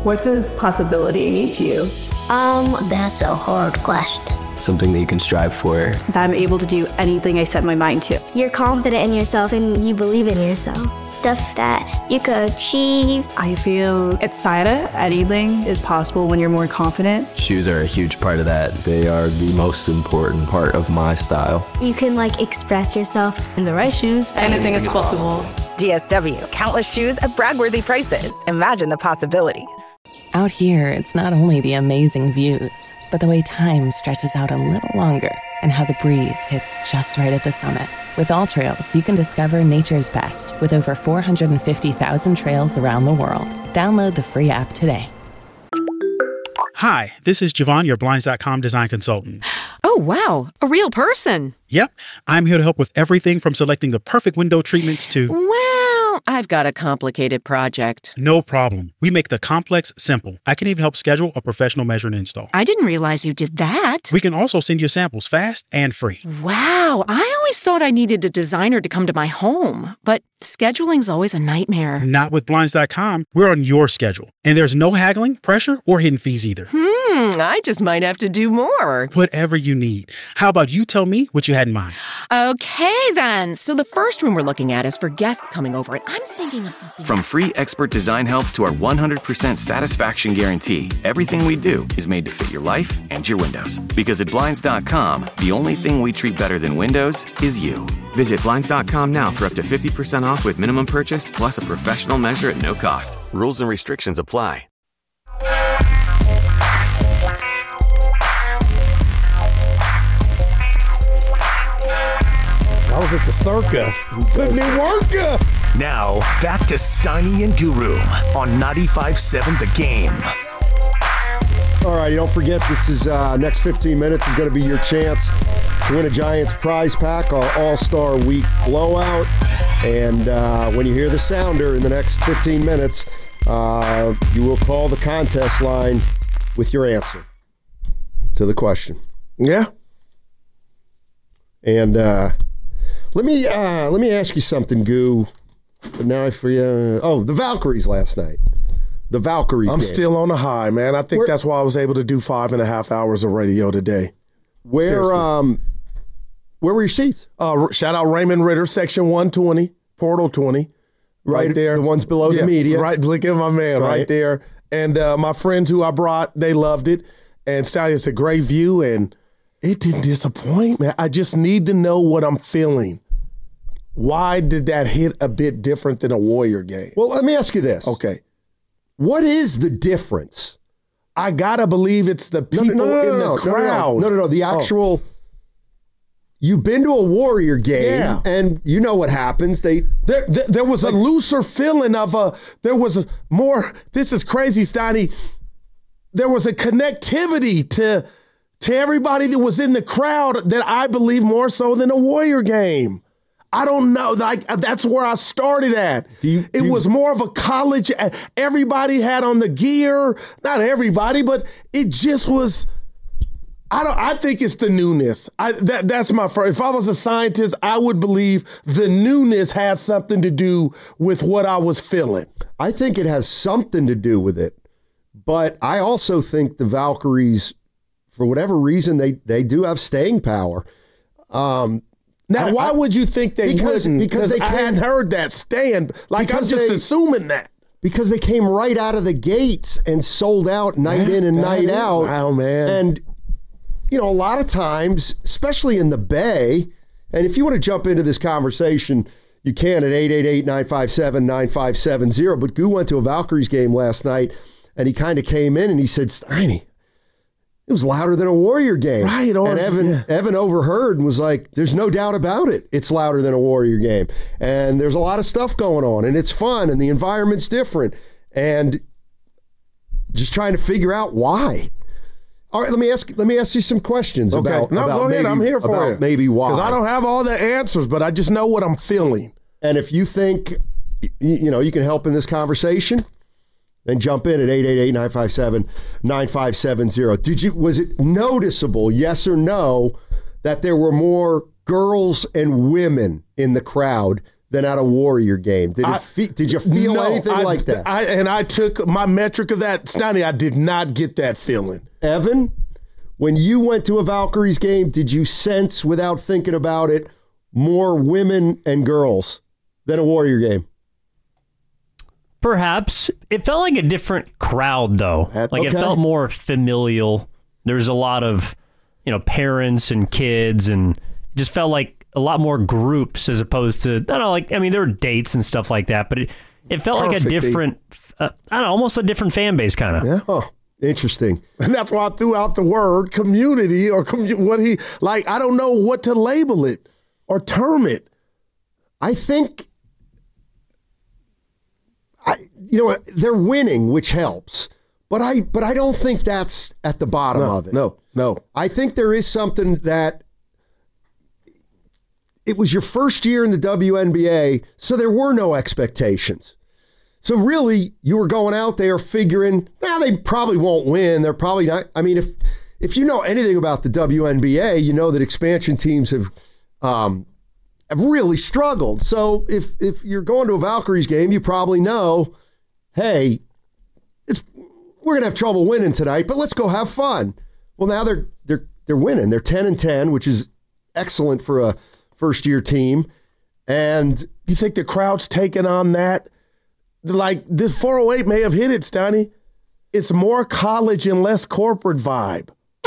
What does possibility mean to you? That's a hard question. Something that you can strive for. That I'm able to do anything I set my mind to. You're confident in yourself and you believe in yourself. Stuff that you could achieve. I feel excited. Anything is possible when you're more confident. Shoes are a huge part of that. They are the most important part of my style. You can express yourself. In the right shoes, anything is possible. DSW, countless shoes at brag-worthy prices. Imagine the possibilities. Out here, it's not only the amazing views, but the way time stretches out a little longer and how the breeze hits just right at the summit. With All Trails, you can discover nature's best with over 450,000 trails around the world. Download the free app today. Hi, this is Javon, your Blinds.com design consultant. Oh, wow. A real person. Yep. I'm here to help with everything from selecting the perfect window treatments to... Well, I've got a complicated project. No problem. We make the complex simple. I can even help schedule a professional measure and install. I didn't realize you did that. We can also send you samples fast and free. Wow. I always thought I needed a designer to come to my home, but scheduling's always a nightmare. Not with Blinds.com. We're on your schedule. And there's no haggling, pressure, or hidden fees either. I just might have to do more. Whatever you need. How about you tell me what you had in mind? Okay, then. So the first room we're looking at is for guests coming over, and I'm thinking of something. From free expert design help to our 100% satisfaction guarantee, everything we do is made to fit your life and your windows. Because at Blinds.com, the only thing we treat better than windows is you. Visit Blinds.com now for up to 50% off with minimum purchase, plus a professional measure at no cost. Rules and restrictions apply. I was at the Circa. Couldn't it work? Now, back to Steiny and Guru on 95.7 The Game. All right, don't forget, this is next 15 minutes is going to be your chance to win a Giants prize pack, our All-Star Week blowout. And when you hear the sounder in the next 15 minutes, you will call the contest line with your answer to the question. Yeah. And let me ask you something, Goo. But now I forget. The Valkyries last night. The Valkyries. I'm game. still on a high, man. I think that's why I was able to do 5.5 hours of radio today. Where were your seats? Shout out Raymond Ritter, section 120, portal 20, right there. The ones below the media. Right, look at my man right there. And my friends who I brought, they loved it. And Stallion, it's a great view, and it didn't disappoint, man. I just need to know what I'm feeling. Why did that hit a bit different than a Warrior game? Well, let me ask you this. Okay. What is the difference? I gotta believe it's the people in the crowd. No. The actual. You've been to a Warrior game, and you know what happens. There was a looser feeling of there was a more. This is crazy, Steiny. There was a connectivity to everybody that was in the crowd that I believe more so than a Warrior game. I don't know. That's where I started at. It was more of a college. Everybody had on the gear. Not everybody, but it just was. I think it's the newness. That's my first. If I was a scientist, I would believe the newness has something to do with what I was feeling. I think it has something to do with it. But I also think the Valkyries, for whatever reason, they do have staying power. Now, why would you think they wouldn't? Because I hadn't heard that stand. I'm just assuming that. Because they came right out of the gates and sold out night in and night out. Wow, man. And, a lot of times, especially in the Bay, and if you want to jump into this conversation, you can at 888-957-9570. But Goo went to a Valkyries game last night, and he kind of came in and he said, Steiny, it was louder than a Warrior game. Right. And Evan overheard and was like, there's no doubt about it. It's louder than a Warrior game. And there's a lot of stuff going on, and it's fun, and the environment's different. And just trying to figure out why. All right, let me ask you some questions about go ahead. I'm here for you. Maybe why. Because I don't have all the answers, but I just know what I'm feeling. And if you think, you can help in this conversation, then jump in at 888-957-9570. Was it noticeable, yes or no, that there were more girls and women in the crowd than at a Warrior game. Did you feel anything like that? I took my metric of that. Steiny, I did not get that feeling. Evan, when you went to a Valkyries game, did you sense, without thinking about it, more women and girls than a Warrior game? Perhaps. It felt like a different crowd, though. It felt more familial. There was a lot of, parents and kids, and it just felt like a lot more groups as opposed to, there were dates and stuff like that, but it felt like a different, almost a different fan base kind of. Yeah. Oh, interesting. And that's why I threw out the word community or I don't know what to label it or term it. I think, they're winning, which helps, but I don't think that's at the bottom of it. No. I think there is something that it was your first year in the WNBA, so there were no expectations. So really, you were going out there figuring, they probably won't win. They're probably not. I mean, if you know anything about the WNBA, you know that expansion teams have really struggled. So if you're going to a Valkyries game, you probably know, hey, we're gonna have trouble winning tonight, but let's go have fun. Well, now they're winning. They're 10-10, which is excellent for a first-year team. And you think the crowd's taking on that? Like, this 408 may have hit it, Steiny. It's more college and less corporate vibe.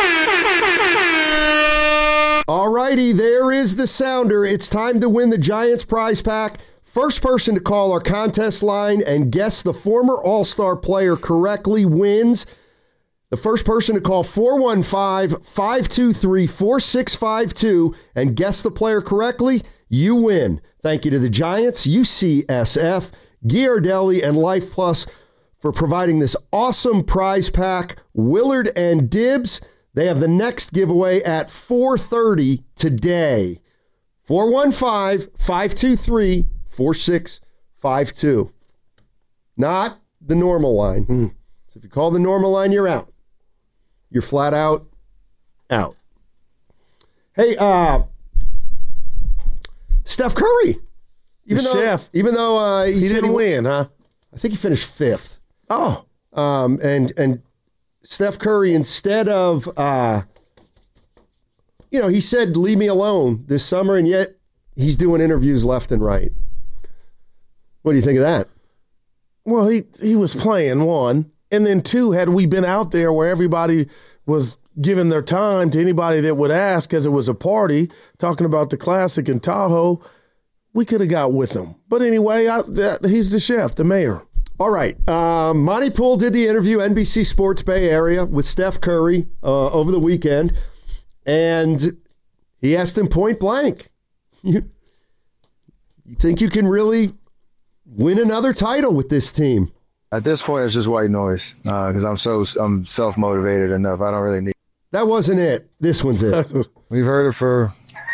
All righty, there is the sounder. It's time to win the Giants prize pack. First person to call our contest line and guess the former All-Star player correctly wins. The first person to call 415-523-4652 and guess the player correctly, you win. Thank you to the Giants, UCSF, Ghirardelli, and Life Plus for providing this awesome prize pack. Willard and Dibbs, they have the next giveaway at 4:30 today. 415-523-4652. Not the normal line. So if you call the normal line, you're out. You're flat out. Hey, Steph Curry. Even though he didn't win, huh? I think he finished 5th. Oh. And Steph Curry, instead of, he said, leave me alone this summer, and yet he's doing interviews left and right. What do you think of that? Well, he was playing, one. And then two, had we been out there where everybody was giving their time to anybody that would ask, as it was a party, talking about the Classic in Tahoe, we could have got with him. But anyway, he's the chef, the mayor. All right. Monty Poole did the interview, NBC Sports Bay Area, with Steph Curry over the weekend. And he asked him point blank, you think you can really win another title with this team? At this point, it's just white noise because I'm self-motivated enough. I don't really need. That wasn't it. This one's it. We've heard it for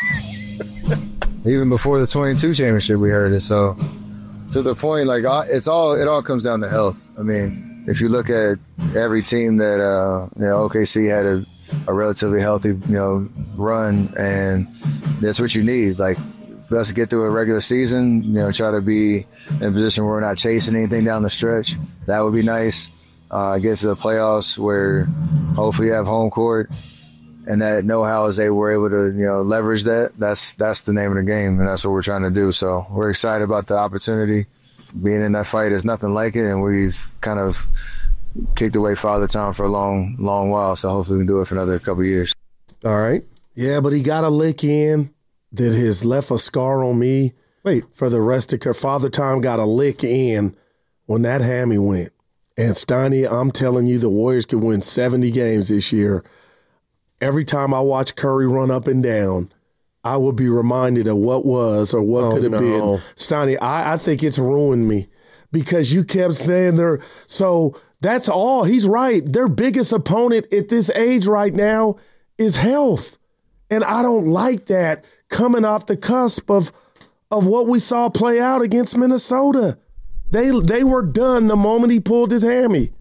even before the 22 championship. We heard it. So to the point, it all comes down to health. I mean, if you look at every team that OKC had a relatively healthy run, and that's what you need. Like, for us to get through a regular season, try to be in a position where we're not chasing anything down the stretch. That would be nice. Get to the playoffs where hopefully you have home court, and that know-how is they were able to leverage that. That's the name of the game, and that's what we're trying to do. So we're excited about the opportunity. Being in that fight is nothing like it, and we've kind of kicked away Father Time for a long, long while. So hopefully we can do it for another couple of years. All right. Yeah, but he got a lick in that has left a scar on me. Wait, for the rest of Father Time got a lick in when that hammy went. And Steiny, I'm telling you, the Warriors could win 70 games this year. Every time I watch Curry run up and down, I will be reminded of what was or what could have been. Steiny, I think it's ruined me because you kept saying they're – so that's all. He's right. Their biggest opponent at this age right now is health. And I don't like that coming off the cusp of what we saw play out against Minnesota. They were done the moment he pulled his hammy.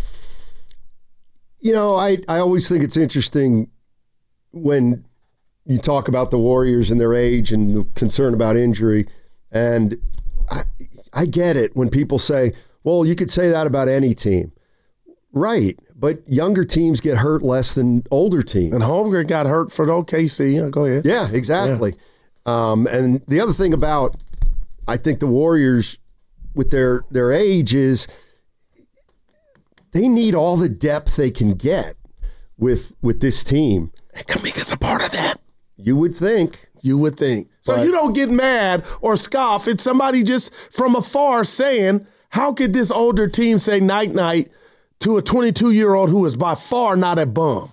I always think it's interesting when you talk about the Warriors and their age and the concern about injury. And I get it when people say, well, you could say that about any team. Right, but younger teams get hurt less than older teams. And Holmgren got hurt for the OKC. Go ahead. Yeah, exactly. Yeah. And the other thing about, I think the Warriors with their age is they need all the depth they can get with this team. And Kuminga's a part of that. You would think. So you don't get mad or scoff. It's somebody just from afar saying, how could this older team say night-night to a 22-year-old who is by far not a bum?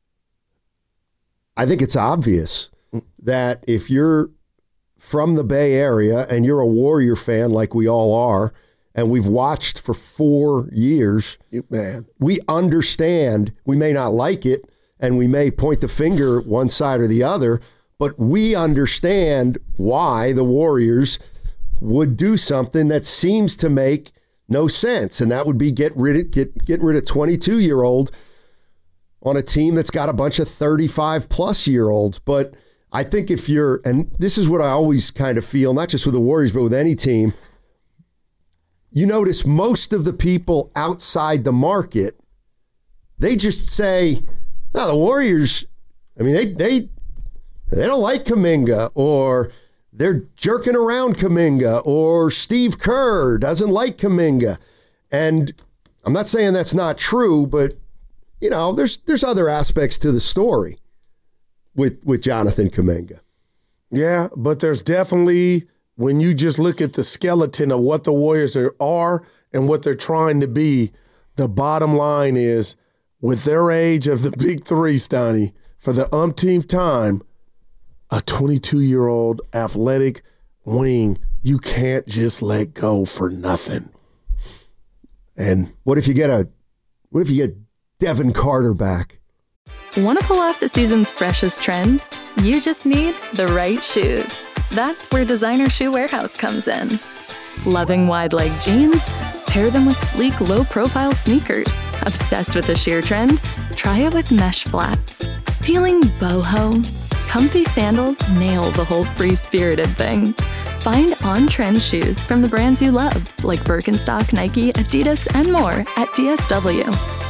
I think it's obvious that if you're from the Bay Area and you're a Warrior fan like we all are, and we've watched for 4 years, we understand. We may not like it, and we may point the finger one side or the other, but we understand why the Warriors would do something that seems to make no sense, and that would be getting rid of 22-year-old on a team that's got a bunch of 35-plus-year-olds. But I think if you're, and this is what I always kind of feel, not just with the Warriors, but with any team, you notice most of the people outside the market, they just say, no, the Warriors, I mean, they don't like Kuminga, or they're jerking around Kuminga, or Steve Kerr doesn't like Kuminga. And I'm not saying that's not true, but, you know, there's other aspects to the story with Jonathan Kuminga. Yeah, but there's definitely, when you just look at the skeleton of what the Warriors are and what they're trying to be, the bottom line is, with their age of the big three, Steiny, for the umpteenth time, a 22-year-old athletic wing, you can't just let go for nothing. And what if you get Devin Carter back? Want to pull off the season's freshest trends? You just need the right shoes. That's where Designer Shoe Warehouse comes in. Loving wide leg jeans? Pair them with sleek, low-profile sneakers. Obsessed with the sheer trend? Try it with mesh flats. Feeling boho? Comfy sandals nail the whole free-spirited thing. Find on-trend shoes from the brands you love, like Birkenstock, Nike, Adidas, and more at DSW.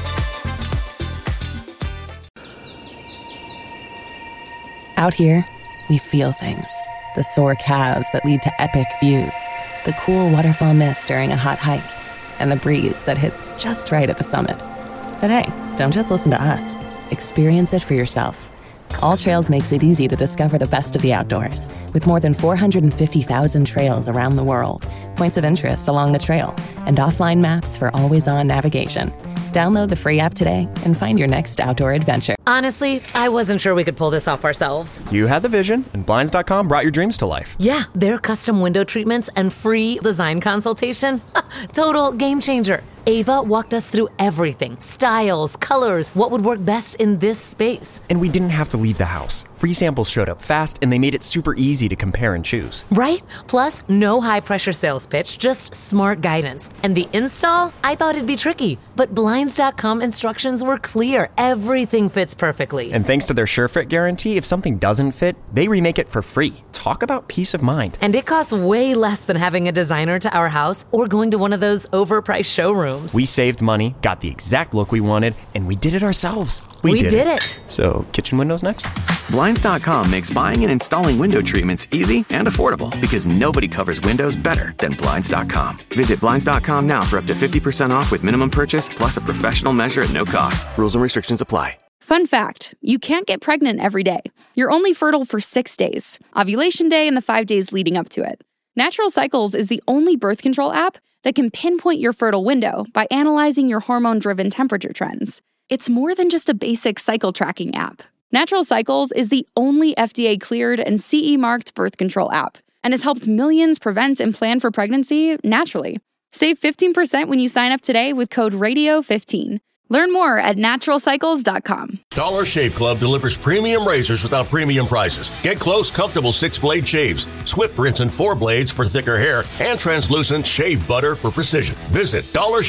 Out here, we feel things. The sore calves that lead to epic views, the cool waterfall mist during a hot hike, and the breeze that hits just right at the summit. But hey, don't just listen to us. Experience it for yourself. All Trails makes it easy to discover the best of the outdoors, with more than 450,000 trails around the world, points of interest along the trail, and offline maps for always-on navigation. Download the free app today and find your next outdoor adventure. Honestly, I wasn't sure we could pull this off ourselves. You had the vision, and Blinds.com brought your dreams to life. Yeah, their custom window treatments and free design consultation. Total game changer. Ava walked us through everything. Styles, colors, what would work best in this space. And we didn't have to leave the house. Free samples showed up fast, and they made it super easy to compare and choose. Right? Plus, no high-pressure sales pitch, just smart guidance. And the install? I thought it'd be tricky, but Blinds.com instructions were clear. Everything fits perfectly. And thanks to their SureFit guarantee, if something doesn't fit, they remake it for free. Talk about peace of mind. And it costs way less than having a designer to our house or going to one of those overpriced showrooms. We saved money, got the exact look we wanted, and we did it ourselves. We did it. So, kitchen windows next? Blinds.com makes buying and installing window treatments easy and affordable because nobody covers windows better than Blinds.com. Visit Blinds.com now for up to 50% off with minimum purchase plus a professional measure at no cost. Rules and restrictions apply. Fun fact, you can't get pregnant every day. You're only fertile for 6 days, ovulation day and the 5 days leading up to it. Natural Cycles is the only birth control app that can pinpoint your fertile window by analyzing your hormone-driven temperature trends. It's more than just a basic cycle tracking app. Natural Cycles is the only FDA-cleared and CE-marked birth control app and has helped millions prevent and plan for pregnancy naturally. Save 15% when you sign up today with code RADIO15. Learn more at naturalcycles.com. Dollar Shave Club delivers premium razors without premium prices. Get close, comfortable 6-blade shaves, swift rinse and 4 blades for thicker hair, and translucent shave butter for precision. Visit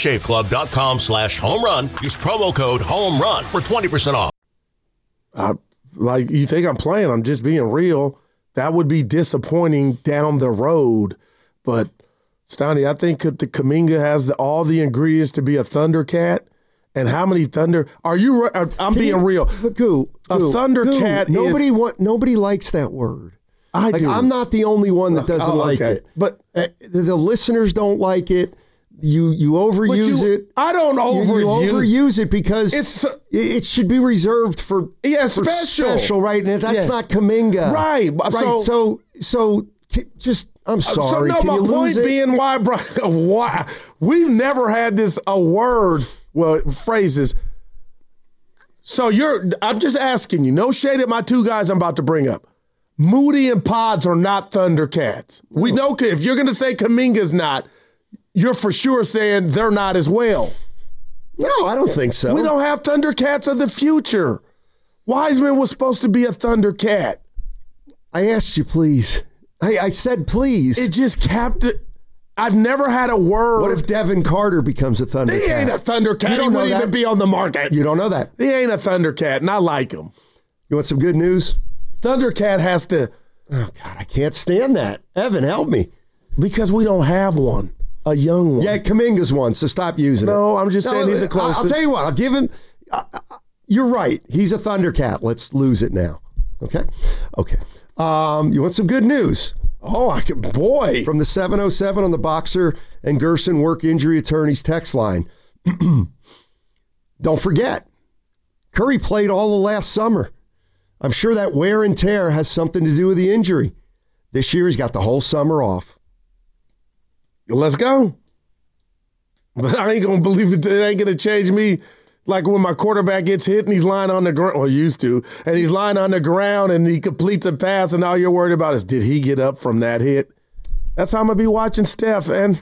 dollarshaveclub.com/homerun. Use promo code HOMERUN for 20% off. Like, you think I'm playing, I'm just being real. that would be disappointing down the road. But, Stoney, I think that the Kuminga has all the ingredients to be a Thundercat. And how many Thunder are you? I'm being real. Thundercat. Nobody likes that word. I do. I'm not the only one that doesn't like it. But the listeners don't like it. You overuse it. I don't overuse. You overuse it because it should be reserved for special, right? And that's not Kuminga, right? So just I'm sorry. So no, my point being why we've never had this phrases. So I'm just asking you. No shade at my two guys I'm about to bring up. Moody and Pods are not Thundercats. We know if you're going to say Kuminga's not, you're for sure saying they're not as well. No, I don't think so. We don't have Thundercats of the future. Wiseman was supposed to be a Thundercat. I asked you, please. I said, please. It just kept it. I've never had a word. What if Devin Carter becomes a Thundercat? He ain't a Thundercat. He wouldn't even be on the market. You don't know that. He ain't a Thundercat, and I like him. You want some good news? Thundercat has to. Oh, God, I can't stand that. Evan, help me. Because we don't have one. A young one. Yeah, Kuminga's one, so stop using it. No, I'm just saying he's the closest. I'll tell you what. I'll give him. You're right. He's a Thundercat. Let's lose it now. Okay? Okay. You want some good news? Oh, boy. From the 707 on the Boxer and Gerson Work Injury Attorneys text line. Don't forget, Curry played all the last summer. I'm sure that wear and tear has something to do with the injury. This year, he's got the whole summer off. Let's go. But I ain't going to believe it. It ain't going to change me. Like when my quarterback gets hit and he's lying on the ground, well, used to, and he's lying on the ground and he completes a pass and all you're worried about is, did he get up from that hit? That's how I'm going to be watching Steph. And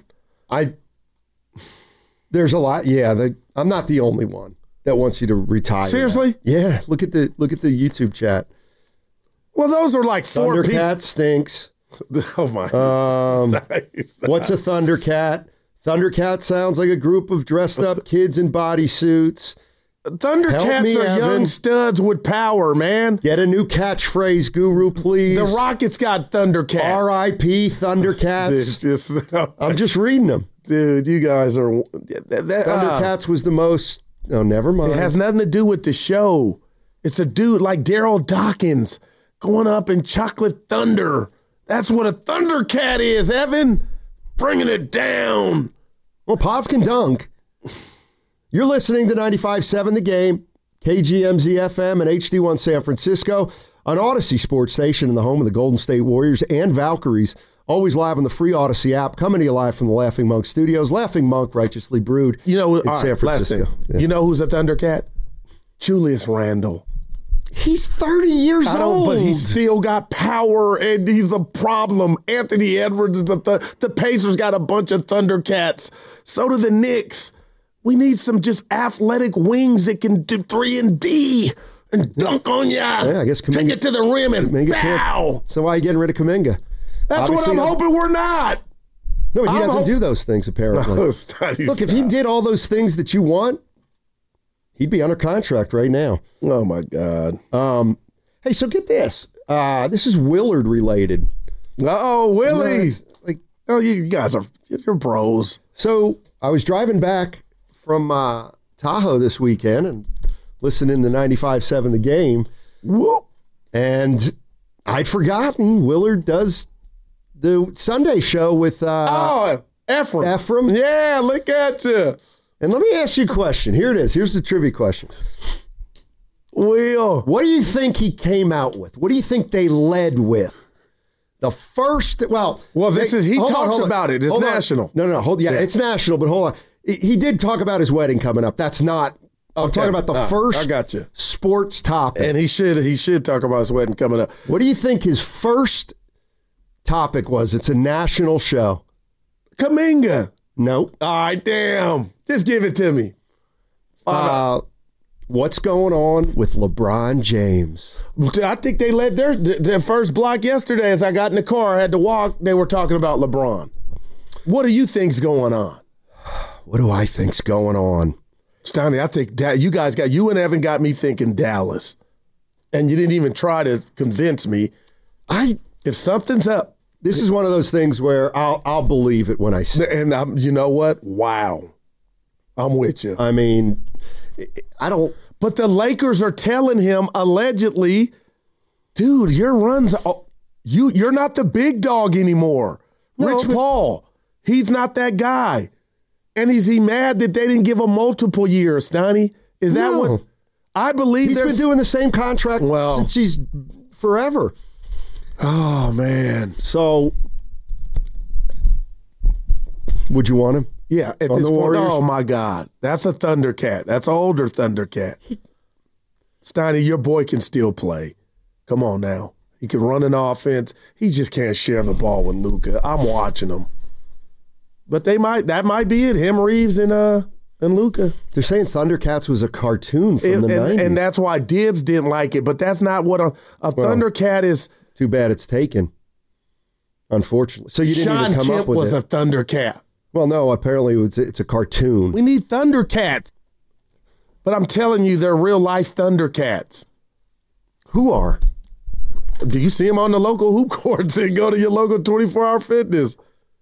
there's a lot. Yeah, I'm not the only one that wants you to retire. Seriously? Now. Yeah. Look at the YouTube chat. Well, those are like four people. Thundercat stinks. Oh, my. Nice. What's a Thundercat? Thundercat sounds like a group of dressed up kids in bodysuits. Thundercats are young studs with power, man. Get a new catchphrase, Guru, please. The Rockets got Thundercats. R.I.P. Thundercats. I'm just reading them. Dude, you guys are... Thundercats was the most... Oh, never mind. It has nothing to do with the show. It's a dude like Daryl Dawkins going up in Chocolate Thunder. That's what a Thundercat is, Evan. Bringing it down. Well, Pods can dunk. You're listening to 95.7 The Game, KGMZ FM and HD1 San Francisco, on Odyssey Sports Station in the home of the Golden State Warriors and Valkyries. Always live on the free Odyssey app. Coming to you live from the Laughing Monk Studios. Laughing Monk, righteously brewed in San Francisco. Yeah. You know who's a Thundercat? Julius Randle. He's 30 years old. But he's still got power, and he's a problem. Anthony Edwards, the Pacers got a bunch of Thundercats. So do the Knicks. We need some just athletic wings that can do 3 and D and dunk on ya. Yeah, I guess Kuminga, take it to the rim and bow. So why are you getting rid of Kuminga? That's obviously what I'm hoping we're not. No, he doesn't do those things, apparently. Look, if he did all those things that you want, he'd be under contract right now. Oh, my God. Hey, so get this. This is Willard related. Uh-oh, Willie. You guys you're bros. So I was driving back from Tahoe this weekend and listening to 95.7 The Game. Whoop. And I'd forgotten Willard does the Sunday show with Ephraim. Ephraim. Yeah, look at you. And let me ask you a question. Here it is. Here's the trivia question. Will, what do you think he came out with? What do you think they led with? The first, he talks about it. It's national. No, it's national, but hold on. He did talk about his wedding coming up. That's not, I'm talking about the first I got you. Sports topic. And he should talk about his wedding coming up. What do you think his first topic was? It's a national show. Kuminga. Nope. All right, damn. Just give it to me. What's going on with LeBron James? I think they led their first block yesterday. As I got in the car, I had to walk. They were talking about LeBron. What do you think's going on? What do I think's going on? Stoney, I think you and Evan got me thinking Dallas. And you didn't even try to convince me. If something's up. This is one of those things where I'll believe it when I see it. And you know what? Wow. I'm with you. I mean, I don't. But the Lakers are telling him, allegedly, dude, your runs, you're not the big dog anymore. No, Rich Paul, he's not that guy. And is he mad that they didn't give him multiple years, Donnie? Is that what? I believe he's been doing the same contract since he's forever. Oh, man. So, would you want him? Yeah, at this point, oh, my God. That's a Thundercat. That's an older Thundercat. Steiny, your boy can still play. Come on now. He can run an offense. He just can't share the ball with Luka. I'm watching him. But that might be it, him, Reeves, and Luka. They're saying Thundercats was a cartoon from the 90s. And that's why Dibbs didn't like it. But that's not what a Thundercat is. Too bad it's taken, unfortunately. So you didn't even come up with it. Sean Kemp was a Thundercat. Well, no, apparently it's a cartoon. We need Thundercats. But I'm telling you, they're real-life Thundercats. Who are? Do you see them on the local hoop courts and go to your local 24-hour fitness?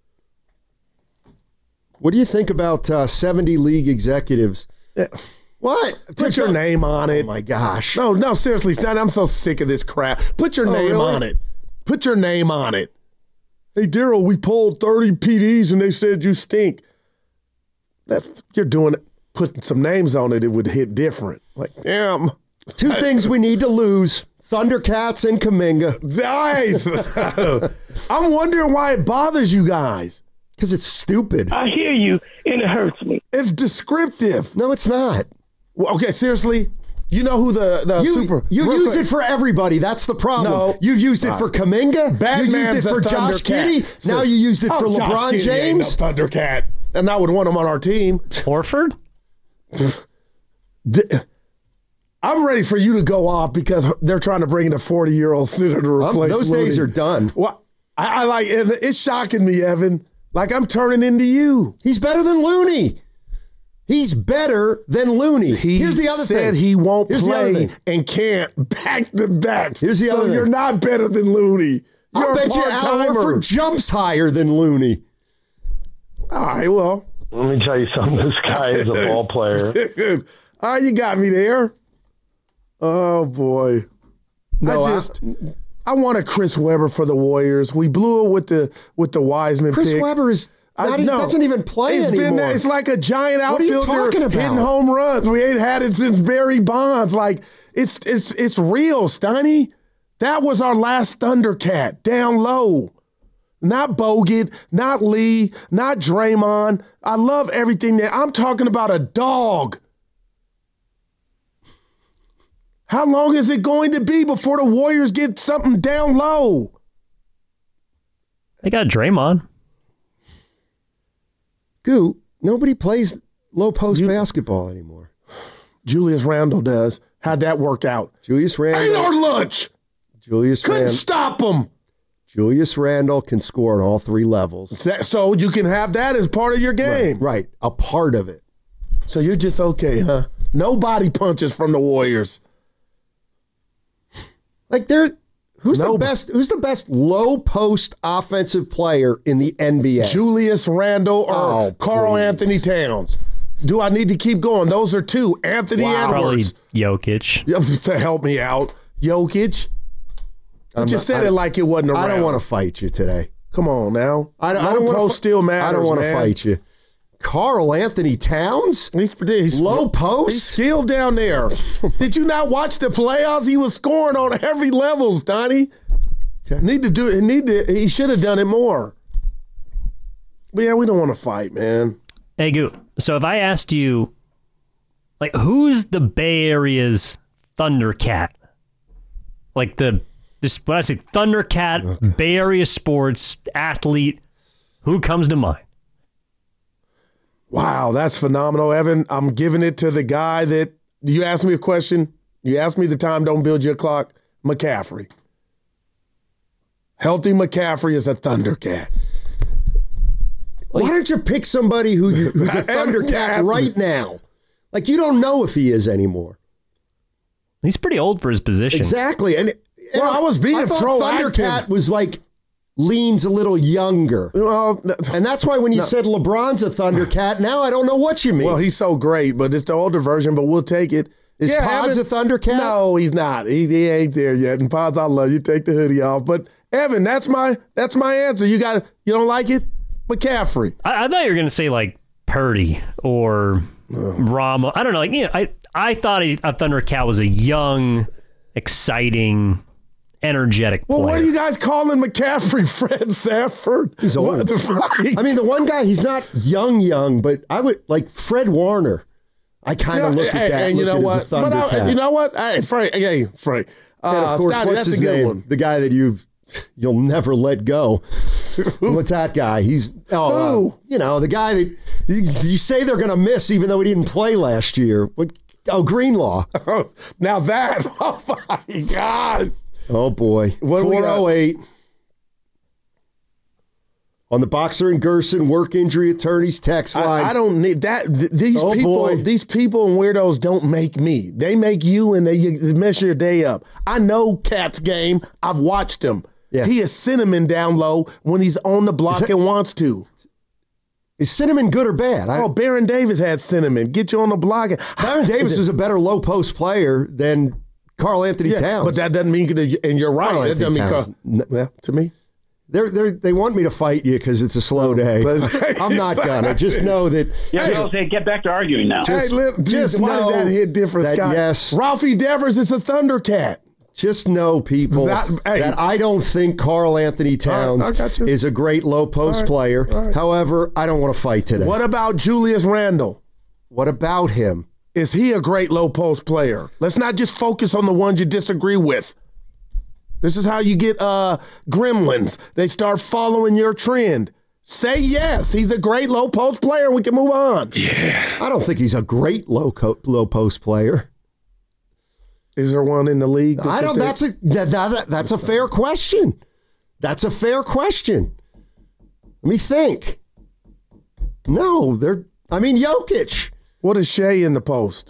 What do you think about 70 league executives? What? Put your name on it. Oh, my gosh. No, seriously, Stein, I'm so sick of this crap. Put your name on it. Put your name on it. Hey, Daryl, we polled 30 PDs and they said you stink. You're doing it. Putting some names on it, it would hit different. Like, damn. Two things we need to lose. Thundercats and Kuminga. Nice. I'm wondering why it bothers you guys. Because it's stupid. I hear you, and it hurts me. It's descriptive. No, it's not. Well, okay, seriously? You know who You use it for everybody. That's the problem. No. You've used it for Kuminga. You used it for Josh Giddey. Now you used it for LeBron James. Ain't no Thundercat. And I would want him on our team. Horford? I'm ready for you to go off because they're trying to bring in a 40-year-old center to replace Those Looney. days are done. Well, I like it. It's shocking me, Evan. Like I'm turning into you. He's better than Looney. He's better than Looney. Here's the other thing. He said he won't play and can't back to back. Here's the other thing. So you're not better than Looney. You're I bet you Al Horford jumps higher than Looney. All right, well. Let me tell you something. This guy is a ball player. All right, you got me there. Oh, boy. No, I wanted Chris Webber for the Warriors. We blew it with the Wiseman pick. Chris Webber is doesn't even play anymore. It's like a giant What are you outfielder talking about? hitting home runs. We ain't had it since Barry Bonds. Like it's real, Steiny. That was our last Thundercat, down low. Not Bogut, not Lee, not Draymond. I love everything there. I'm talking about a dog. How long is it going to be before the Warriors get something down low? They got Draymond. Goo, nobody plays low post basketball anymore. Julius Randle does. How'd that work out? Julius Randle. Ate our lunch. Couldn't stop him. Julius Randle can score on all three levels. So you can have that as part of your game. Right. A part of it. So you're just okay, huh? Nobody punches from the Warriors. Like who's the best low post offensive player in the NBA? Julius Randle or Karl Anthony Towns. Do I need to keep going? Those are two. Anthony Edwards. Probably Jokic. To help me out. Jokic. You just said it like it wasn't around. I don't want to fight you today. Come on now. I don't want to still matters. I don't want to fight you. Karl Anthony Towns? He's low post? He's skilled down there. Did you not watch the playoffs? He was scoring on every level, Donnie. He should have done it more. But yeah, we don't want to fight, man. Hey, Goo. So if I asked you, like, who's the Bay Area's Thundercat? Like when I say Thundercat, Bay Area sports athlete, who comes to mind? Wow, that's phenomenal, Evan. I'm giving it to the guy that you asked me a question. You asked me the time, don't build your clock. McCaffrey. Healthy McCaffrey is a Thundercat. Why don't you pick somebody who's a Thundercat right now? Like, you don't know if he is anymore. He's pretty old for his position. Exactly. And Well, I was being I thought proactive. Thundercat was like leans a little younger. Well, and that's why when you said LeBron's a Thundercat, now I don't know what you mean. Well, he's so great, but it's the older version, but we'll take it. Is Pods a Thundercat? No, he's not. He ain't there yet. And Pods, I love you. Take the hoodie off. But Evan, that's my answer. You don't like it? McCaffrey. I thought you were going to say like Purdy or Rama. I don't know. Like, I thought a Thundercat was a young, exciting, energetic player. Well, what are you guys calling McCaffrey? Fred Sanford? He's old. I mean, the one guy, he's not young, but I would like Fred Warner. I kind of look at that. And you know what? You know what? Hey, Frank. Of course, Stoddy, what's his name? one? The guy that you'll never let go. What's that guy? He's who? The guy that you say they're going to miss, even though he didn't play last year. Greenlaw. Now that. Oh my God. Oh boy. 408. On the Boxer and Gerson work injury attorneys text line. I don't need that. These people and weirdos don't make me. They make you, and they mess your day up. I know Cat's game. I've watched him. Yeah. He is Cinnamon down low when he's on the block and wants to. Is Cinnamon good or bad? Baron Davis had Cinnamon. Get you on the block. Baron Davis is a better low post player than Karl Anthony Towns. But that doesn't mean, and you're right. That doesn't mean to me. They want me to fight you because it's a slow day. I'm not gonna. Just know that. Yeah, say get back to arguing now. Just why know did that hit different, Scott? Yes, Ralphie Devers is a Thundercat. Just know, people, that I don't think Karl Anthony Towns is a great low post player. Right. However, I don't want to fight today. What about Julius Randle? What about him? Is he a great low post player? Let's not just focus on the ones you disagree with. This is how you get gremlins. They start following your trend. Say yes, he's a great low post player. We can move on. Yeah. I don't think he's a great low post player. Is there one in the league? That's a fair question. That's a fair question. Let me think. No, Jokic. What is Shea in the post?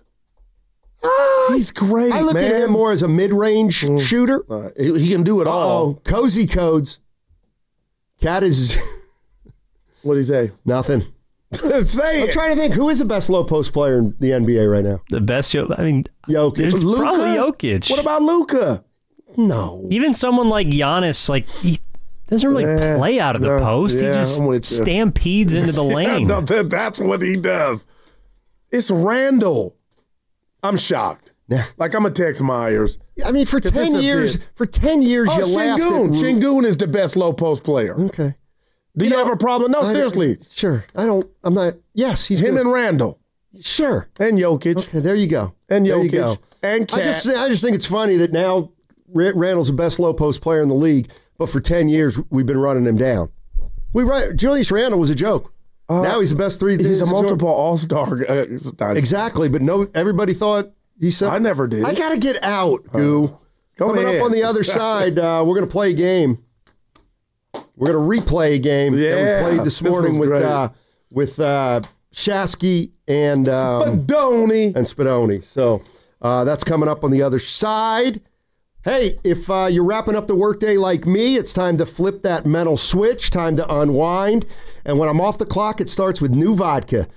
He's great, I look at him more as a mid-range shooter. He can do it all. Cozy codes. Cat is... What'd he say? Nothing. Say I'm trying to think, who is the best low post player in the NBA right now? The best, Jokic. It's probably Jokic. What about Luka? No. Even someone like Giannis, he doesn't really play out of the post. Yeah, he just stampedes into the lane. That's what he does. It's Randall. I'm shocked. Like, I'm a Tex Myers. I mean, for 10 years, you laughed at... Şengün is the best low post player. Okay. Do you have a problem? No, seriously. Sure. I'm not... Yes, he's him good. and Randall. Sure. And Jokic. Okay, there you go. And there Jokic. You go. And Cat. I just think it's funny that now Randall's the best low post player in the league, but for 10 years, we've been running him down. Julius Randle was a joke. Now he's the best three. He's a multiple all-star. Exactly, but everybody thought he said. I never did. I got to get out, Goo. Coming ahead. up on the other side, we're going to play a game. We're going to replay a game that we played this morning with Shasky and Spadoni. So that's coming up on the other side. Hey, if you're wrapping up the workday like me, it's time to flip that mental switch, time to unwind. And when I'm off the clock, it starts with New Vodka,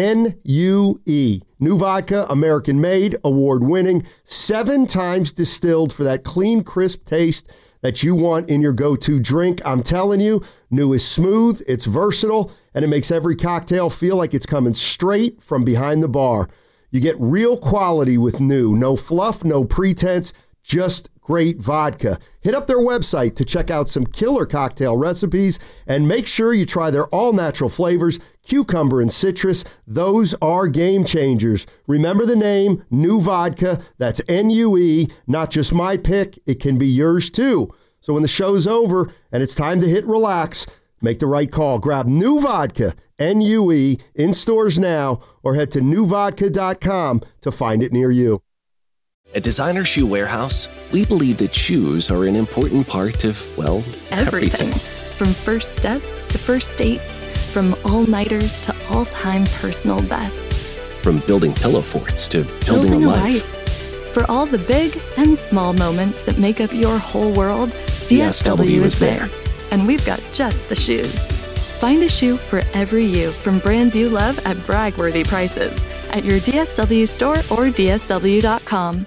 N-U-E. New Vodka, American-made, award-winning, 7 times distilled for that clean, crisp taste that you want in your go-to drink. I'm telling you, New is smooth, it's versatile, and it makes every cocktail feel like it's coming straight from behind the bar. You get real quality with New. No fluff, no pretense, just great vodka. Hit up their website to check out some killer cocktail recipes and make sure you try their all-natural flavors, cucumber and citrus. Those are game changers. Remember the name, New Vodka. That's N-U-E, not just my pick. It can be yours too. So when the show's over and it's time to hit relax, make the right call. Grab New Vodka, N-U-E, in stores now or head to newvodka.com to find it near you. At Designer Shoe Warehouse, we believe that shoes are an important part of, well, everything. From first steps to first dates, from all-nighters to all-time personal bests. From building pillow forts to building a life. For all the big and small moments that make up your whole world, DSW is there. And we've got just the shoes. Find a shoe for every you from brands you love at brag-worthy prices at your DSW store or DSW.com.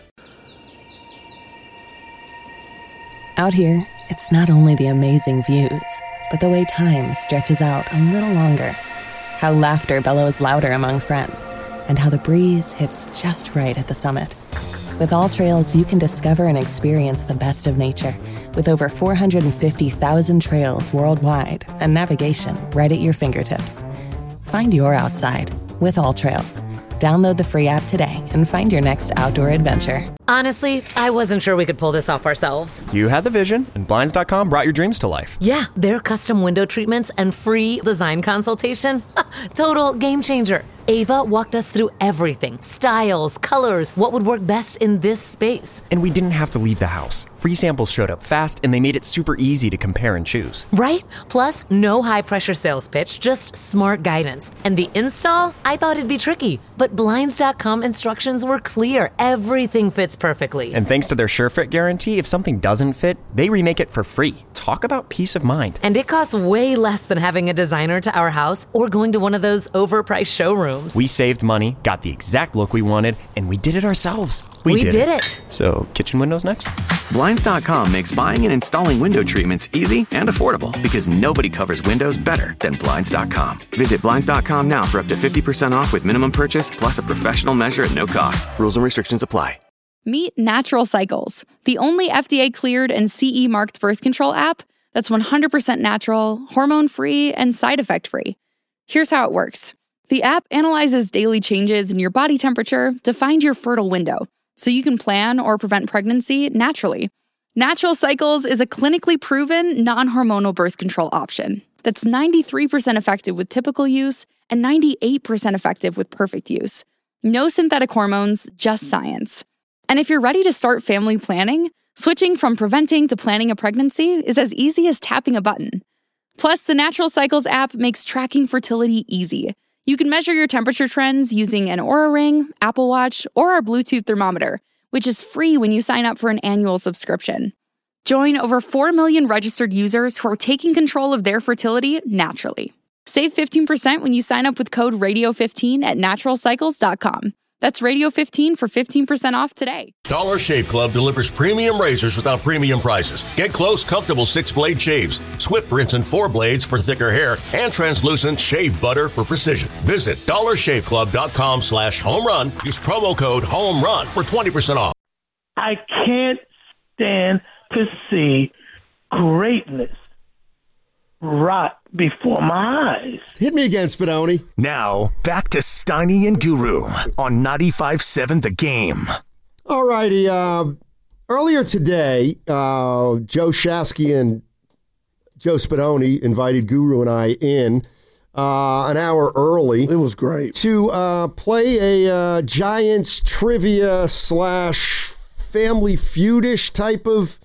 Out here, it's not only the amazing views, but the way time stretches out a little longer. How laughter bellows louder among friends, and how the breeze hits just right at the summit. With All Trails, you can discover and experience the best of nature, with over 450,000 trails worldwide and navigation right at your fingertips. Find your outside with All Trails. Download the free app today and find your next outdoor adventure. Honestly, I wasn't sure we could pull this off ourselves. You had the vision, and Blinds.com brought your dreams to life. Yeah, their custom window treatments and free design consultation. Total game changer. Ava walked us through everything. Styles, colors, what would work best in this space. And we didn't have to leave the house. Free samples showed up fast, and they made it super easy to compare and choose. Right? Plus, no high-pressure sales pitch, just smart guidance. And the install? I thought it'd be tricky, but Blinds.com instructions were clear. Everything fits perfectly. And thanks to their SureFit guarantee, if something doesn't fit, they remake it for free. Talk about peace of mind. And it costs way less than having a designer to our house or going to one of those overpriced showrooms. We saved money, got the exact look we wanted, and we did it ourselves. We did it. So, kitchen windows next? Blinds.com makes buying and installing window treatments easy and affordable because nobody covers windows better than Blinds.com. Visit Blinds.com now for up to 50% off with minimum purchase plus a professional measure at no cost. Rules and restrictions apply. Meet Natural Cycles, the only FDA-cleared and CE-marked birth control app that's 100% natural, hormone-free, and side effect-free. Here's how it works. The app analyzes daily changes in your body temperature to find your fertile window, so you can plan or prevent pregnancy naturally. Natural Cycles is a clinically proven, non-hormonal birth control option that's 93% effective with typical use and 98% effective with perfect use. No synthetic hormones, just science. And if you're ready to start family planning, switching from preventing to planning a pregnancy is as easy as tapping a button. Plus, the Natural Cycles app makes tracking fertility easy. You can measure your temperature trends using an Oura Ring, Apple Watch, or our Bluetooth thermometer, which is free when you sign up for an annual subscription. Join over 4 million registered users who are taking control of their fertility naturally. Save 15% when you sign up with code RADIO15 at naturalcycles.com. That's Radio15 for 15% off today. Dollar Shave Club delivers premium razors without premium prices. Get close, comfortable 6-blade shaves, Swift rinse and 4 blades for thicker hair, and translucent shave butter for precision. Visit dollarshaveclub.com/home-run. Use promo code HOME-RUN for 20% off. I can't stand to see greatness rot before my eyes. Hit me again, Spadoni. Now, back to Steiny and Guru on 95.7 The Game. All righty. Earlier today, Joe Shasky and Joe Spadoni invited Guru and I in an hour early. It was great. To play a Giants trivia / family feudish type of...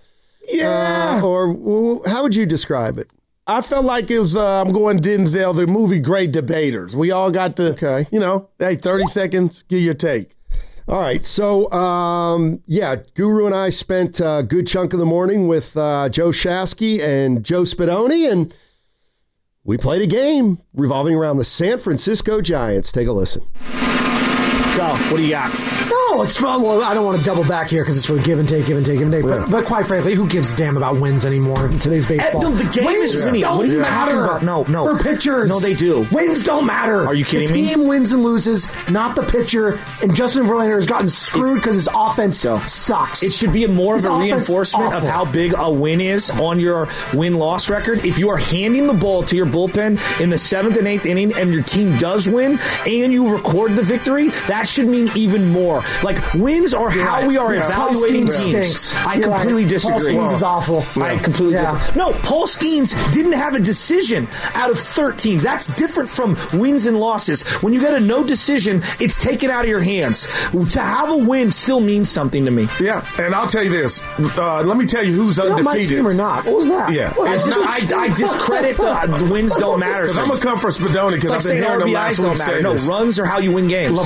or how would you describe it? I felt like it was, I'm going Denzel, the movie Great Debaters. We all got to, 30 seconds, give your take. All right. So, Guru and I spent a good chunk of the morning with Joe Shasky and Joe Spadoni, and we played a game revolving around the San Francisco Giants. Take a listen. Go. What do you got? No, it's well, I don't want to double back here because it's for give and take. Yeah. But quite frankly, who gives a damn about wins anymore in today's baseball? The game wins is winning. What are you talking about? No. For pitchers. No, they do. Wins don't matter. Are you kidding me? The team wins and loses, not the pitcher. And Justin Verlander has gotten screwed because his offense sucks. It should be more of a reinforcement of how big a win is on your win-loss record. If you are handing the ball to your bullpen in the 7th and 8th inning and your team does win and you record the victory, that should mean even more. Like, wins are how we are evaluating teams. Stinks. I completely disagree. Paul Skeens is awful. I completely disagree. No, Paul Skeens didn't have a decision out of 13. That's different from wins and losses. When you get a no decision, it's taken out of your hands. To have a win still means something to me. Yeah, and I'll tell you this. Let me tell you who's undefeated. My team or not. What was that? Yeah. I discredit the wins don't matter. Because I'm going to come for Spadoni because I've been hearing them last week say this. No, runs are how you win games. LeVar Ball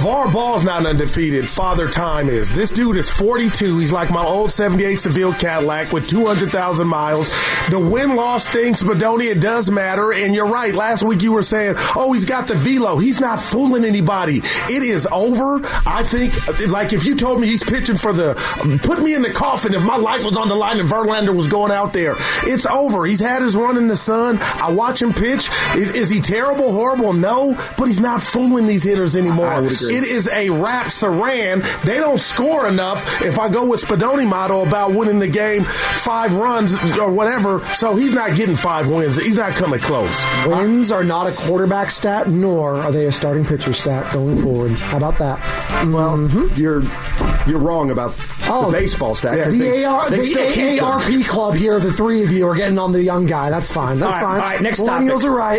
Paul's not undefeated. Father Time is. This dude is 42. He's like my old 78 Seville Cadillac with 200,000 miles. The win-loss thing, Spadoni, it does matter. And you're right. Last week you were saying, oh, he's got the velo. He's not fooling anybody. It is over. I think, like, if you told me he's pitching for put me in the coffin if my life was on the line and Verlander was going out there. It's over. He's had his run in the sun. I watch him pitch. Is he terrible, horrible? No, but he's not fooling these hitters anymore. I would agree. It is a wrap Saran. They don't score enough if I go with Spadoni model about winning the game 5 runs or whatever, so he's not getting 5 wins. He's not coming close. Wins are not a quarterback stat, nor are they a starting pitcher stat going forward. How about that? Well, you're wrong about the baseball stat. Yeah. The AARP club here, the three of you are getting on the young guy. That's fine. That's fine. All right, next topic. Millennials are right.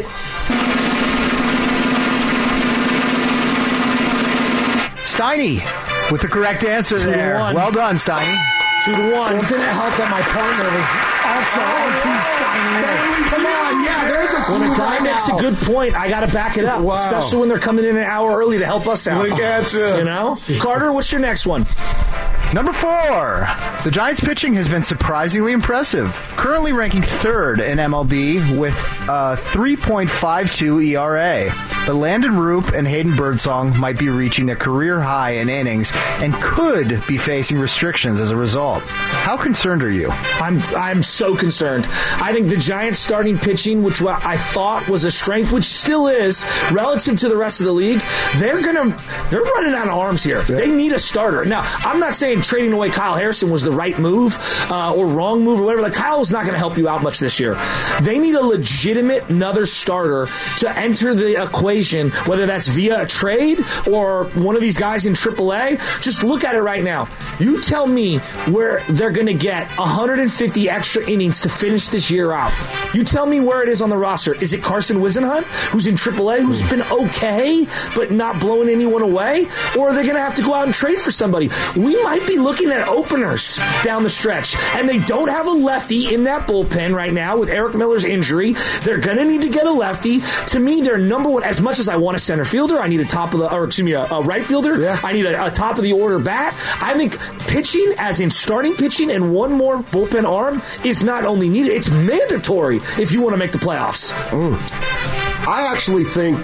Steiny with the correct answer there. Well done, Steiny. 2-1. Well, it didn't help that my partner was also on Team Steiny. Come on, yeah, there's a When a guy makes a good point, I got to back it up, especially when they're coming in an hour early to help us out. Look at you. You know? Carter, what's your next one? Number 4. The Giants' pitching has been surprisingly impressive. Currently ranking 3rd in MLB with a 3.52 ERA. But Landon Roop and Hayden Birdsong might be reaching their career high in innings and could be facing restrictions as a result. How concerned are you? I'm so concerned. I think the Giants' starting pitching, which I thought was a strength, which still is relative to the rest of the league, they're running out of arms here. Yeah. They need a starter. Now, I'm not saying trading away Kyle Harrison was the right move or wrong move or whatever. Like, Kyle's not going to help you out much this year. They need a legitimate another starter to enter the equation, whether that's via a trade or one of these guys in AAA. Just look at it right now. You tell me where they're going to get 150 extra innings to finish this year out. You tell me where it is on the roster. Is it Carson Wisenhunt, who's in AAA, who's been okay, but not blowing anyone away? Or are they going to have to go out and trade for somebody? We might be looking at openers down the stretch, and they don't have a lefty in that bullpen right now with Eric Miller's injury. They're going to need to get a lefty. To me, they're number one. As much as I want a center fielder, I need a right fielder. Yeah. I need a top of the order bat. I think pitching, as in starting pitching and one more bullpen arm, is not only needed, it's mandatory if you want to make the playoffs. I actually think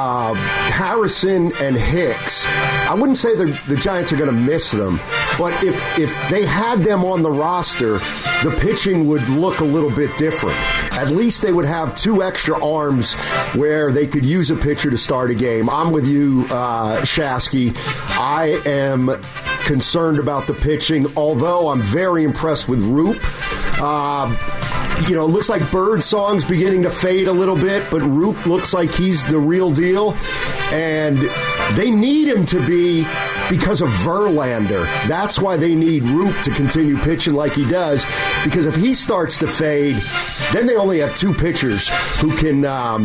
Harrison and Hicks, I wouldn't say the Giants are going to miss them, but if they had them on the roster, the pitching would look a little bit different. At least they would have 2 extra arms where they could use a pitcher to start a game. I'm with you, Shasky. I am concerned about the pitching, although I'm very impressed with Roop. It looks like Birdsong's beginning to fade a little bit, but Roop looks like he's the real deal. And they need him to be because of Verlander. That's why they need Roop to continue pitching like he does, because if he starts to fade, then they only have 2 pitchers who can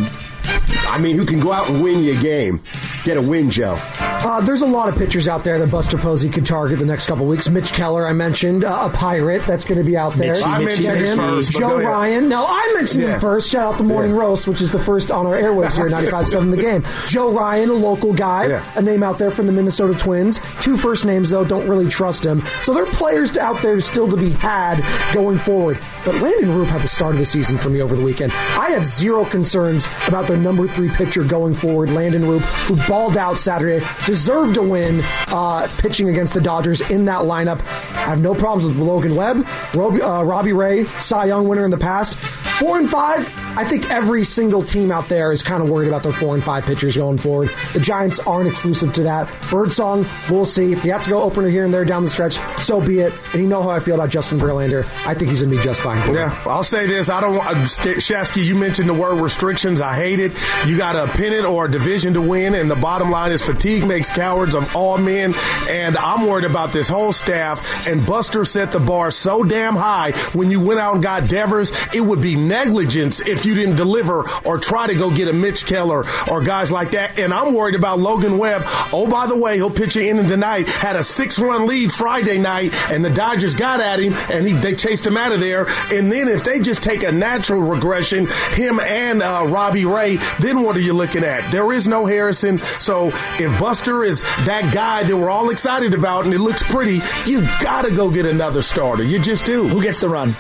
go out and win you a game. Get a win, Joe. There's a lot of pitchers out there that Buster Posey could target the next couple weeks. Mitch Keller, I mentioned, a Pirate that's going to be out there. I mentioned him first. Joe Ryan. No, I mentioned him first. Shout out the Morning Roast, which is the first on our airwaves here at 95.7 The Game. Joe Ryan, a local guy, a name out there from the Minnesota Twins. 2 first names, though, don't really trust him. So there are players out there still to be had going forward. But Landon Roop had the start of the season for me over the weekend. I have 0 concerns about their number 3 pitcher going forward, Landon Roop, who balled out Saturday, deserved to win pitching against the Dodgers in that lineup. I have no problems with Logan Webb, Robbie Ray, Cy Young winner in the past. 4 and 5, I think every single team out there is kind of worried about their 4 and 5 pitchers going forward. The Giants aren't exclusive to that. Birdsong, we'll see. If they have to go opener here and there down the stretch, so be it. And you know how I feel about Justin Verlander. I think he's going to be just fine. Yeah, I'll say this. I don't want Shasky, you mentioned the word restrictions. I hate it. You got a pennant or a division to win, and the bottom line is fatigue makes cowards of all men, and I'm worried about this whole staff. And Buster set the bar so damn high when you went out and got Devers. It would be negligence if if you didn't deliver or try to go get a Mitch Keller or guys like that. And I'm worried about Logan Webb. Oh, by the way, he'll pitch an inning tonight. Had a 6-run lead Friday night, and the Dodgers got at him, and they chased him out of there. And then if they just take a natural regression, him and Robbie Ray, then what are you looking at? There is no Harrison. So if Buster is that guy that we're all excited about and it looks pretty, you got to go get another starter. You just do. Who gets the run?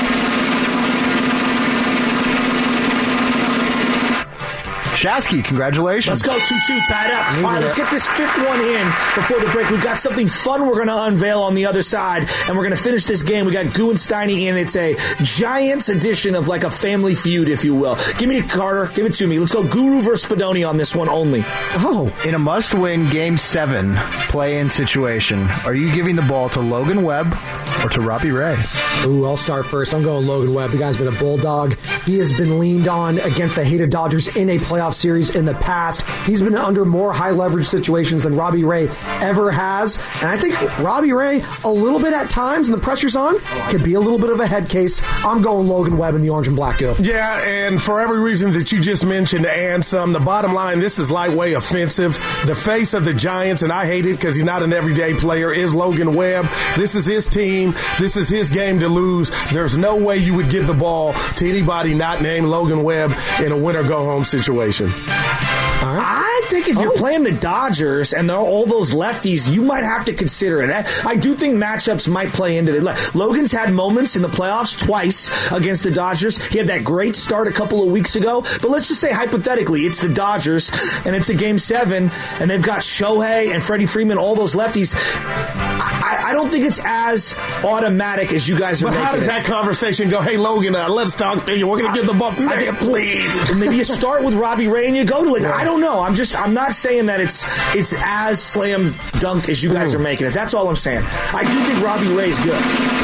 Shasky, congratulations. Let's go 2-2, tied up. All right, let's get this fifth one in before the break. We've got something fun we're going to unveil on the other side, and we're going to finish this game. We got Goo and Steiny in. It's a Giants edition of like a family feud, if you will. Give me Carter. Give it to me. Let's go Guru versus Spadoni on this one only. Oh. In a must-win Game 7 play-in situation, are you giving the ball to Logan Webb or to Robbie Ray? Ooh, I'll start first. I'm going Logan Webb. The guy's been a bulldog. He has been leaned on against the hated Dodgers in a playoff series in the past. He's been under more high-leverage situations than Robbie Ray ever has. And I think Robbie Ray, a little bit at times, and the pressure's on, could be a little bit of a head case. I'm going Logan Webb in the orange and black go. Yeah, and for every reason that you just mentioned and some, the bottom line, this is lightweight offensive. The face of the Giants, and I hate it because he's not an everyday player, is Logan Webb. This is his team. This is his game to lose. There's no way you would give the ball to anybody not named Logan Webb in a win-or-go-home situation. All right. I think if you're playing the Dodgers and all those lefties, you might have to consider it. I do think matchups might play into it. Logan's had moments in the playoffs twice against the Dodgers. He had that great start a couple of weeks ago. But let's just say, hypothetically, it's the Dodgers, and it's a Game 7, and they've got Shohei and Freddie Freeman, all those lefties. I don't think it's as automatic as you guys are making it. But how does that conversation go? Hey, Logan, let's talk to you. We're going to give the ball. Please. Maybe you start with Robbie Ray and you go to it. I don't know. I'm not saying that it's as slam dunk as you guys are making it. That's all I'm saying. I do think Robbie Ray's good.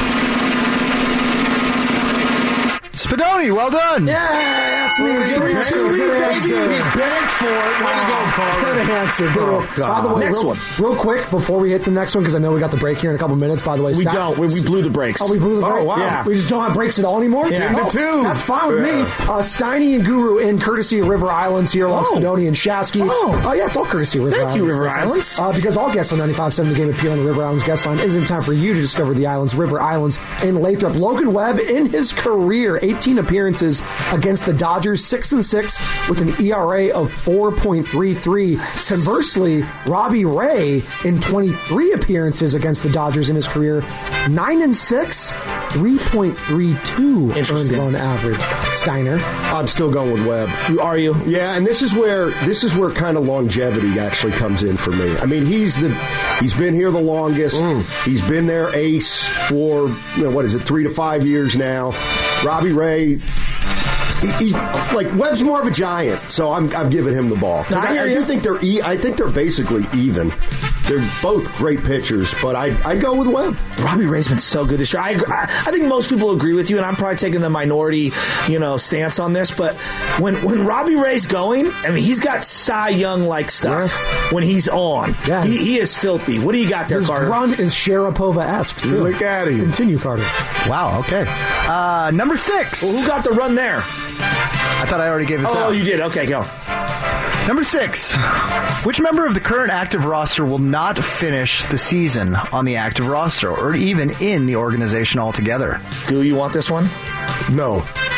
Spadoni, well done. Yeah, that's me. Good answer. He begged for it. Way to go, Carter. Good answer. Oh, God. By the way, next one. Real quick, before we hit the next one, because I know we got the break here in a couple minutes, by the way. We don't. We blew the brakes. Oh, we blew the brakes? Oh, wow. Yeah. We just don't have breaks at all anymore? Yeah. That's fine with me. Steiny and Guru in courtesy of River Islands here along Spadoni and Shasky. Oh, yeah, it's all courtesy of River Islands. Thank you, River Islands. Because all guests on 95.7 The Game appear on the River Islands guest line. Isn't it time for you to discover the islands, River Islands in Lathrop? Logan Webb, in his career, 18 appearances against the Dodgers, 6-6 with an ERA of 4.33. Conversely, Robbie Ray in 23 appearances against the Dodgers in his career, 9-6, 3.32 earned on average. Steiner, I'm still going with Webb. Are you? Yeah, and this is where kind of longevity actually comes in for me. I mean, he's been here the longest. He's been their ace for 3 to 5 years now. Robbie Ray. He's like Webb's more of a Giant, so I'm giving him the ball. I do think I think they're basically even. They're both great pitchers, but I'd go with Webb. Robbie Ray's been so good this year. I think most people agree with you, and I'm probably taking the minority, stance on this. But when Robbie Ray's going, I mean, he's got Cy Young-like stuff when he's on. Yeah. He is filthy. What do you got there, Carter? His run is Sharapova-esque. Look at him. Continue, Carter. Wow, okay. Number 6. Well, who got the run there? I thought I already gave this out. Oh, you did. Okay, go. Number 6. Which member of the current active roster will not finish the season on the active roster or even in the organization altogether? Goo, you want this one? No.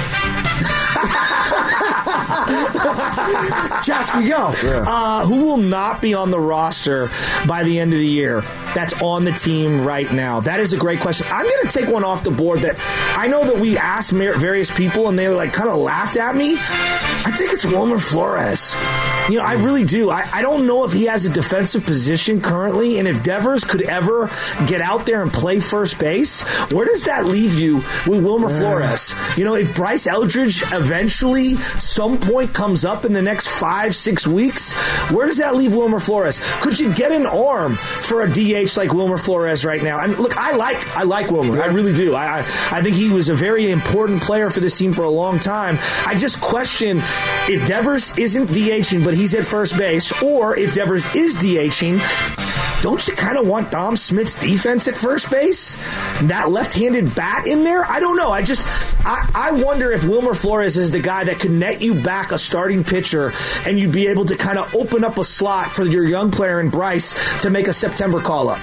Chasky, go. Yeah. Who will not be on the roster by the end of the year that's on the team right now? That is a great question. I'm going to take one off the board that I know that we asked various people and they kind of laughed at me. I think it's Wilmer Flores. I really do. I don't know if he has a defensive position currently, and if Devers could ever get out there and play first base, where does that leave you with Wilmer Flores? If Bryce Eldridge eventually, some point comes up in the next 5-6 weeks, where does that leave Wilmer Flores? Could you get an arm for a DH like Wilmer Flores right now? And look, I like Wilmer. I really do. I think he was a very important player for this team for a long time. I just question if Devers isn't DHing, but he's at first base, or if Devers is DHing, don't you kind of want Dom Smith's defense at first base? That left-handed bat in there? I don't know. I wonder if Wilmer Flores is the guy that could net you back a starting pitcher and you'd be able to kind of open up a slot for your young player in Bryce to make a September call-up.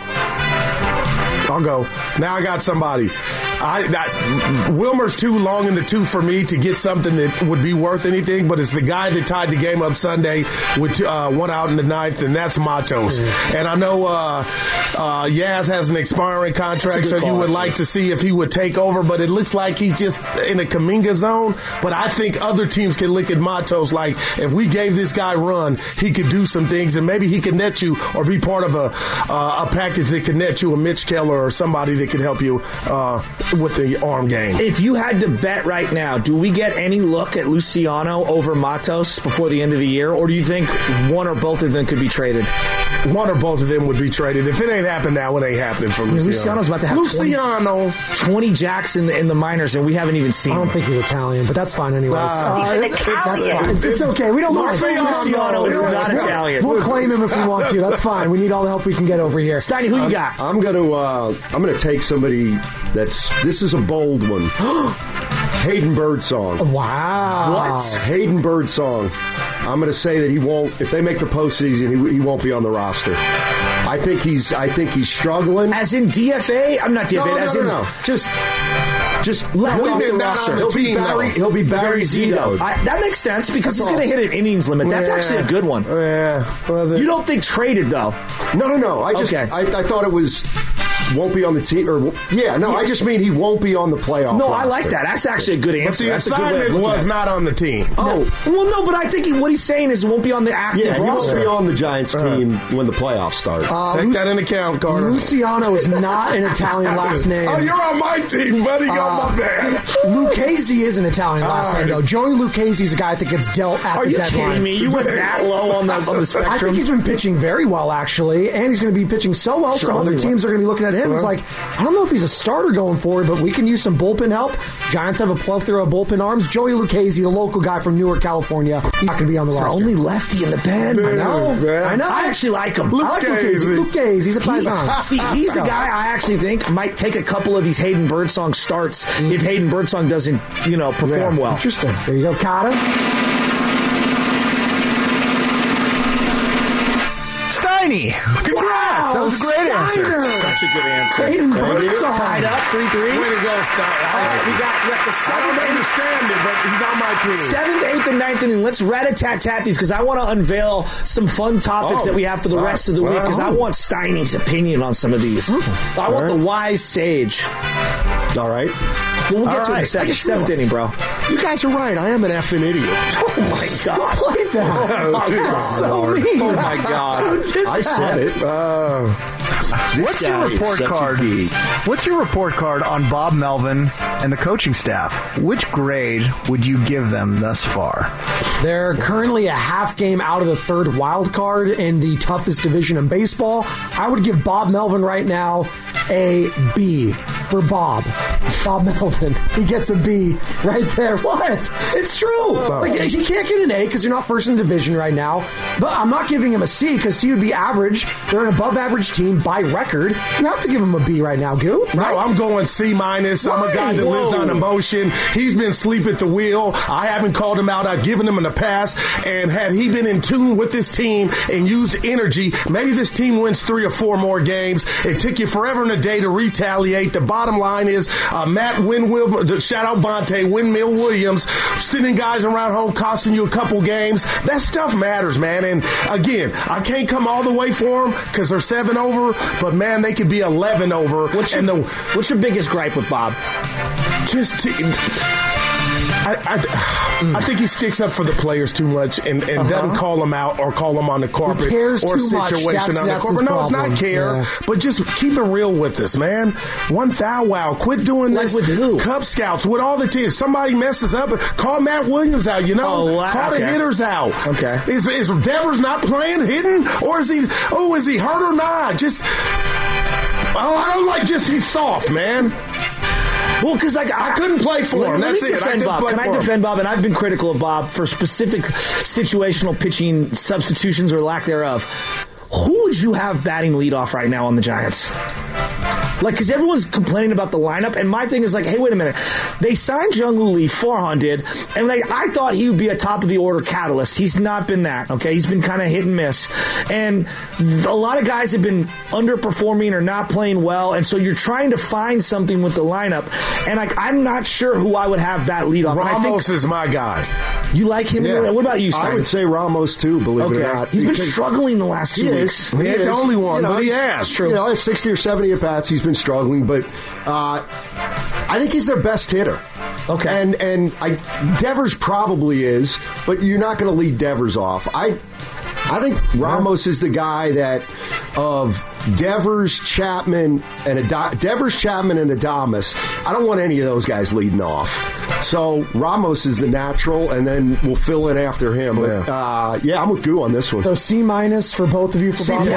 I'll go. Now I got somebody. Wilmer's too long in the tooth for me to get something that would be worth anything, but it's the guy that tied the game up Sunday with 1 out in the ninth, and that's Matos. And I know Yaz has an expiring contract, so you would like to see if he would take over, but it looks like he's just in a Kaminga zone. But I think other teams can look at Matos like, if we gave this guy run, he could do some things, and maybe he could net you or be part of a package that could net you a Mitch Keller or somebody that could help you with the arm game. If you had to bet right now, do we get any look at Luciano over Matos before the end of the year, or do you think one or both of them could be traded? One or both of them would be traded. If it ain't happened now, it ain't happening for Luciano. Luciano's about to have 20 jacks in the minors, and we haven't even seen him. I don't think he's Italian, but that's fine anyways. It's okay. We don't want Luciano is not Italian. We'll claim him if we want to. That's fine. We need all the help we can get over here. Steiny, who you got? I'm gonna take somebody this is a bold one. Hayden Birdsong. Wow. What? Hayden Birdsong. I'm going to say that he won't. If they make the postseason, he won't be on the roster. I think he's struggling. As in DFA? I'm not DFA. No. Just left off the roster. He'll be Barry Zito. That makes sense because he's going to hit an innings limit. That's actually a good one. Yeah. You don't think traded though? No. I thought it was. Won't be on the team, I just mean he won't be on the playoff. No, roster. I like that. That's actually a good answer. But the assignment was not on the team. But I think what he's saying is he won't be on the active roster. He won't be on the Giants team when the playoffs start. Take that into account, Carter. Luciano is not an Italian last name. Oh, you're on my team, buddy. You're on my bad. Lucchese is an Italian last name, though. Joey Lucchese is a guy that gets dealt at the deadline. Are you kidding me? You went that low on the spectrum? I think he's been pitching very well, actually, and he's going to be pitching so well, some other teams are going to be looking at him. It's like, I don't know if he's a starter going forward, but we can use some bullpen help. Giants have a plethora of bullpen arms. Joey Lucchese, the local guy from Newark, California, he's not going to be on the roster. Only lefty in the pen. I know. I actually like him. I like Lucchese. He's a paisan. See, he's a guy I actually think might take a couple of these Hayden Birdsong starts if Hayden Birdsong doesn't, perform well. Interesting. There you go, Kata. Steiny, congrats! That was a great answer. Such a good answer. Tied up 3-3. Way to go, Steiny. We got the seventh. I understand it, but he's on my team. 7th, 8th, and 9th inning. Let's rat-a-tat-tat these because I want to unveil some fun topics that we have for the rest of the week because I want Steiny's opinion on some of these. I want the wise sage. All right. We'll get to it in a second. 7th inning, bro. You guys are right. I am an effing idiot. Oh, my God. Who played that? Oh, my That's so mean. Oh, my God. Who did I said it. What's your report card? What's your report card on Bob Melvin and the coaching staff? Which grade would you give them thus far? They're currently a half game out of the third wild card in the toughest division in baseball. I would give Bob Melvin right now a B for Bob. Bob Melvin. He gets a B right there. What? It's true. Like, he can't get an A because you're not first in division right now. But I'm not giving him a C because C would be average. They're an above average team by record. You have to give him a B right now, Goo. Right? No, I'm going C-. I'm a guy that lives on emotion. He's been asleep at the wheel. I haven't called him out. I've given him in the past. And had he been in tune with this team and used energy, maybe this team wins 3 or 4 more games. It took you forever and a day to retaliate. The bottom line is Matt shout out Bonte, Windmill Williams, sending guys around home, costing you a couple games. That stuff matters, man. And again, I can't come all the way for them because they're 7 over, but man, they could be 11 over. What's your biggest gripe with Bob? I think he sticks up for the players too much and doesn't call them out or call them on the carpet or situation on the carpet. No, it's not care, but just keep it real with us, man. One thou wow. Quit doing this with who? Cub Scouts with all the teams. Somebody messes up, call Matt Williams out, call the hitters out. Okay. Is Devers not playing hitting or is he hurt or not? I don't like he's soft, man. Well, because I couldn't play for him. That's it. Can I defend Bob? And I've been critical of Bob for specific situational pitching substitutions or lack thereof. who would you have batting leadoff right now on the Giants? Like, because everyone's complaining about the lineup, and my thing is like, hey, wait a minute. They signed Jung-Woo Lee, Farhan did, and I thought he would be a top-of-the-order catalyst. He's not been that, okay? He's been kind of hit and miss. And a lot of guys have been underperforming or not playing well, and so you're trying to find something with the lineup. And I'm not sure who I would have bat leadoff. Ramos is my guy. You like him? Yeah. What about you, Simon? I would say Ramos, too, believe it or not. He's been struggling the last 2 weeks. He ain't the only one, but he has. True. You know, 60 or 70 at-bats, he's been struggling, but I think he's their best hitter. Okay. And Devers probably is, but you're not going to lead Devers off. I think Ramos is the guy that of Devers, Chapman, and Adames. I don't want any of those guys leading off. So Ramos is the natural, and then we'll fill in after him. But I'm with Goo on this one. So C- for both of you for Bob.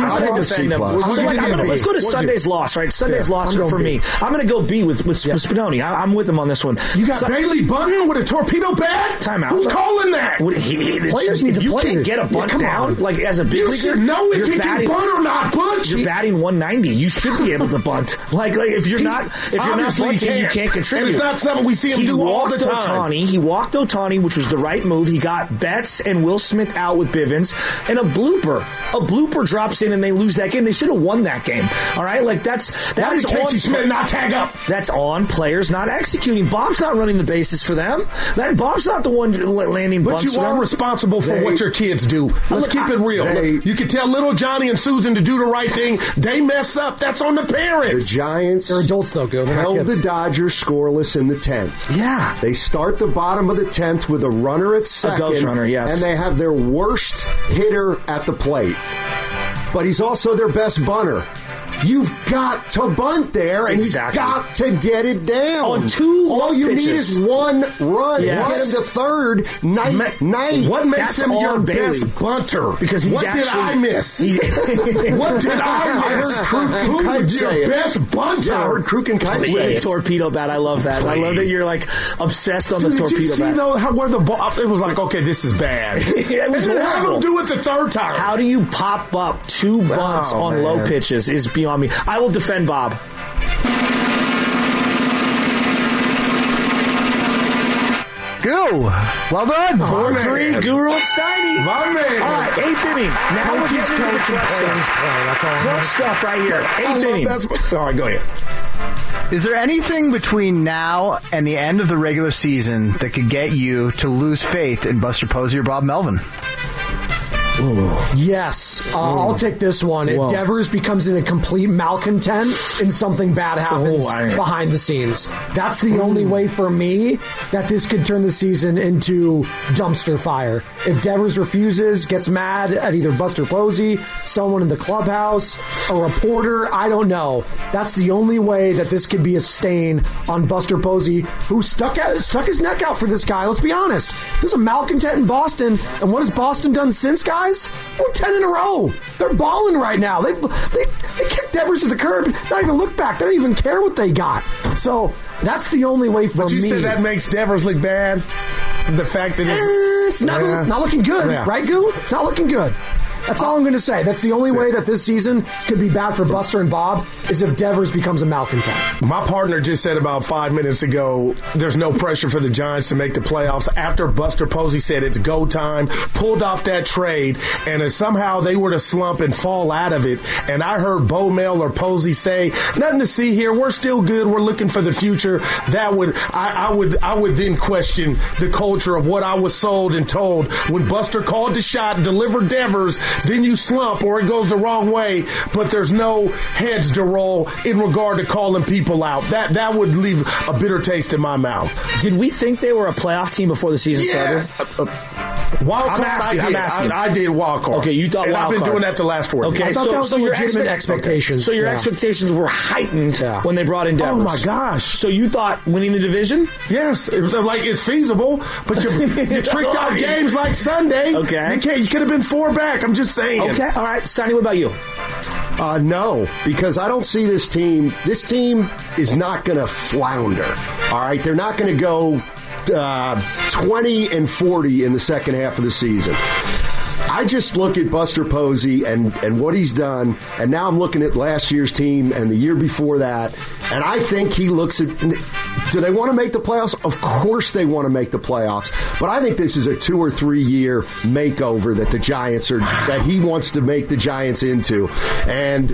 Let's go to Sunday's loss, right? Sunday's loss for me. I'm going to go B with Spinoni. I'm with him on this one. You got Bailey Bunton with a torpedo bat? Timeout. Who's calling that? Players need to play. You can't get a bunt down like as a big leaguer. You should know if you can bunt or not bunt. You're batting 190. You should be able to bunt. Like if you're not bunting, you can't contribute. And it's not something we see him do all the time. He walked Ohtani, which was the right move. He got Betts and Will Smith out with Bivens, and a blooper drops in, and they lose that game. They should have won that game. All right, like that is Casey Smith not tag up. That's on players not executing. Bob's not running the bases for them. Bob's not the one landing bunts. But you are responsible for what your kids do. Let's keep it real. You can tell little Johnny and Susan to do the right thing. They mess up. That's on the parents. The Giants, they're adults though. Held the Dodgers scoreless in the 10th. Yeah, they start the bottom of the 10th with a runner at second, a ghost runner, yes, and they have their worst hitter at the plate. But he's also their best bunter. You've got to bunt there, and he's got to get it down. On 2 all you pitches. Need is 1 run. Yes. Get him to third. Night. What makes him your best bunter? Because what did I miss? What did I miss? Who's your best bunter? Yeah, I heard Kruk and Kite say torpedo bat. I love that. Please. I love that you're like obsessed on the torpedo bat. Did you see where the ball? It was like, okay, this is bad. It was and then have him do it the third time. How do you pop up 2 bunts on low pitches? Is beyond me. I will defend Bob. Goo, well done. 4-3, Guru and Steiny. My man. All right, 8th inning. Now we're getting into the clutch stuff right here. 8th inning. All right, go ahead. Is there anything between now and the end of the regular season that could get you to lose faith in Buster Posey or Bob Melvin? Ooh. Yes, I'll take this one. If Devers becomes a complete malcontent and something bad happens behind the scenes, that's the only way for me that this could turn the season into dumpster fire. If Devers refuses, gets mad at either Buster Posey, someone in the clubhouse, a reporter, I don't know. That's the only way that this could be a stain on Buster Posey, who stuck his neck out for this guy. Let's be honest. He was a malcontent in Boston, and what has Boston done since, guys? 10 in a row. They're balling right now. They kicked Devers to the curb. Not even look back. They don't even care what they got. So that's the only way for me. But you said that makes Devers look bad? The fact that it's not looking good, right, Goo? It's not looking good. That's all I'm going to say. That's the only way that this season could be bad for Buster and Bob is if Devers becomes a malcontent. My partner just said about 5 minutes ago, there's no pressure for the Giants to make the playoffs. After Buster Posey said it's go time, pulled off that trade, and if somehow they were to slump and fall out of it, and I heard Bo Mel or Posey say, nothing to see here, we're still good, we're looking for the future, that would I would then question the culture of what I was sold and told. When Buster called the shot, delivered Devers, then you slump or it goes the wrong way, but there's no heads to roll in regard to calling people out. That would leave a bitter taste in my mouth. Did we think they were a playoff team before the season started? Wild card, I did wild card. Okay, you thought wild card. I've been doing that the last 4 years. Okay, I thought that was your expectations. So your expectations were heightened when they brought in Devers. Oh my gosh! So you thought winning the division? Yes, it was like it's feasible, but you tricked off games like Sunday. Okay, you could have been 4 back. I'm just saying. Okay, all right, Sonny, what about you? No, because I don't see this team. This team is not going to flounder. All right, they're not going to go 20-40 in the second half of the season. I just look at Buster Posey and what he's done, and now I'm looking at last year's team and the year before that, and I think he looks at, do they want to make the playoffs? Of course they want to make the playoffs, but I think this is a 2 or 3 year makeover that the Giants are, that he wants to make the Giants into. And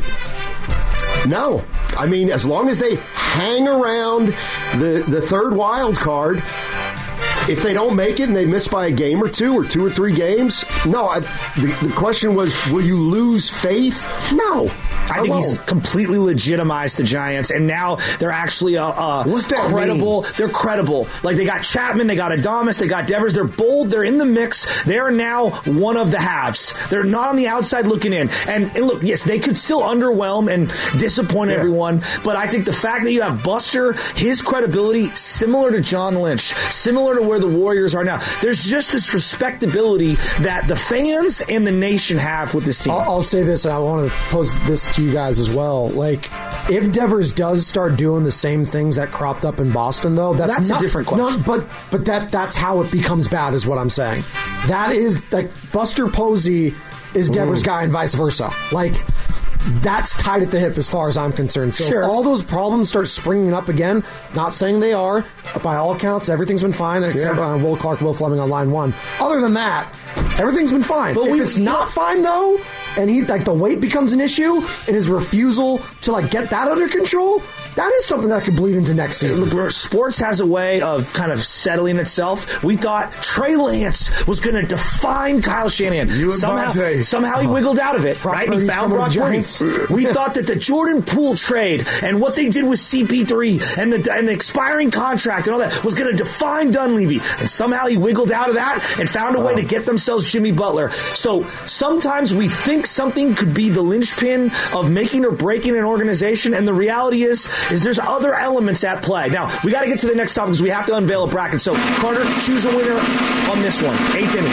no, I mean, as long as they hang around the third wild card, if they don't make it and they miss by a game or 2 or 2 or 3 games, no. The question was, will you lose faith? No. I think he's completely legitimized the Giants, and now they're actually credible. Mean? They're credible. Like, they got Chapman, they got Adames, they got Devers. They're bold. They're in the mix. They are now one of the halves. They're not on the outside looking in. And look, yes, they could still underwhelm and disappoint everyone, but I think the fact that you have Buster, his credibility, similar to John Lynch, similar to where the Warriors are now, there's just this respectability that the fans and the nation have with this team. I'll say this, and I want to pose this to you guys as well. Like, if Devers does start doing the same things that cropped up in Boston, though, that's a different question. No, but that's how it becomes bad, is what I'm saying. That is, like, Buster Posey is Devers' guy and vice versa. Like, that's tied at the hip as far as I'm concerned. So if all those problems start springing up again, not saying they are, by all accounts, everything's been fine, except Will Clark, Will Fleming on line 1. Other than that, everything's been fine. But if it's not fine, though, and the weight becomes an issue, and his refusal to get that under control, that is something that could bleed into next season. Look, sports has a way of kind of settling itself. We thought Trey Lance was going to define Kyle Shanahan. Somehow he wiggled out of it, right? And he found Brock Purdy. We thought that the Jordan Poole trade and what they did with CP3 and the expiring contract and all that was going to define Dunleavy. And somehow he wiggled out of that and found a way to get themselves Jimmy Butler. So sometimes we think something could be the linchpin of making or breaking an organization, and the reality is there's other elements at play. Now, we got to get to the next topic because we have to unveil a bracket. So, Carter, choose a winner on this one. 8th inning.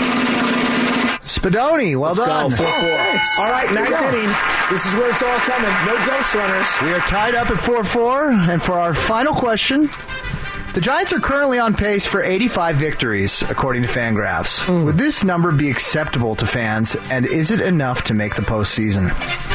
Spadoni, well done. Let's go, 4-4. All right, 9th inning. This is where it's all coming. No ghost runners. We are tied up at 4-4, and for our final question, the Giants are currently on pace for 85 victories, according to Fangraphs. Would this number be acceptable to fans, and is it enough to make the postseason?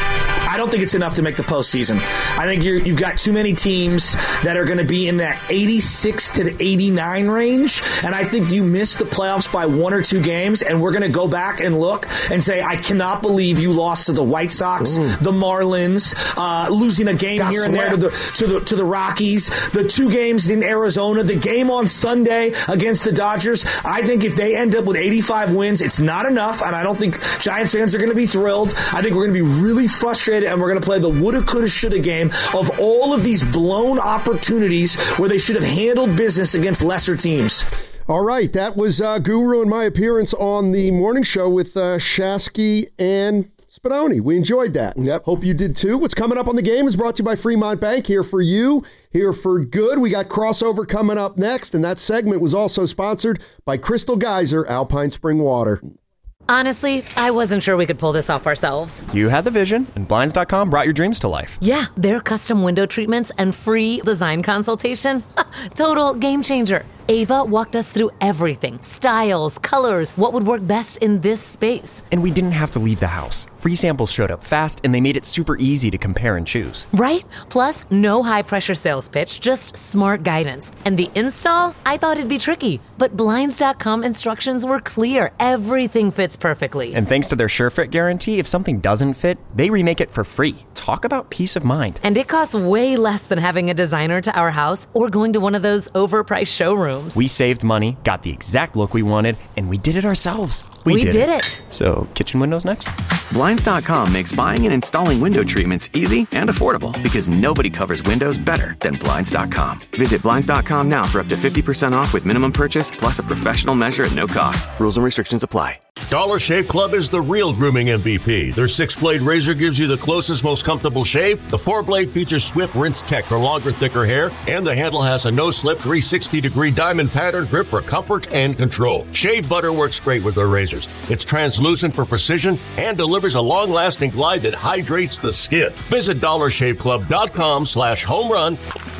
I don't think it's enough to make the postseason. I think you've got too many teams that are going to be in that 86 to 89 range, and I think you missed the playoffs by 1 or 2 games, and we're going to go back and look and say, I cannot believe you lost to the White Sox, the Marlins, losing a game here and there to the Rockies, the 2 games in Arizona, the game on Sunday against the Dodgers. I think if they end up with 85 wins, it's not enough, and I don't think Giants fans are going to be thrilled. I think we're going to be really frustrated, and we're going to play the woulda, coulda, shoulda game of all of these blown opportunities where they should have handled business against lesser teams. All right, that was Guru and my appearance on the morning show with Shasky and Spadoni. We enjoyed that. Yep. Hope you did too. What's coming up on the game is brought to you by Fremont Bank. Here for you, here for good. We got crossover coming up next, and that segment was also sponsored by Crystal Geyser Alpine Spring Water. Honestly, I wasn't sure we could pull this off ourselves. You had the vision, and Blinds.com brought your dreams to life. Yeah, their custom window treatments and free design consultation. Total game changer. Ava walked us through everything. Styles, colors, what would work best in this space. And we didn't have to leave the house. Free samples showed up fast, and they made it super easy to compare and choose. Right? Plus, no high-pressure sales pitch, just smart guidance. And the install? I thought it'd be tricky, but Blinds.com instructions were clear. Everything fits perfectly. And thanks to their SureFit guarantee, if something doesn't fit, they remake it for free. Talk about peace of mind. And it costs way less than having a designer to our house or going to one of those overpriced showrooms. We saved money, got the exact look we wanted, and we did it ourselves. We did it. So, kitchen windows next? Blinds.com makes buying and installing window treatments easy and affordable because nobody covers windows better than Blinds.com. Visit Blinds.com now for up to 50% off with minimum purchase plus a professional measure at no cost. Rules and restrictions apply. Dollar Shave Club is the real grooming MVP. Their 6-blade razor gives you the closest, most comfortable shave. The 4-blade features Swift Rinse Tech for longer, thicker hair, and the handle has a no-slip 360-degree diamond pattern grip for comfort and control. Shave butter works great with their razors. It's translucent for precision and delivers a long-lasting glide that hydrates the skin. Visit DollarShaveClub.com/home run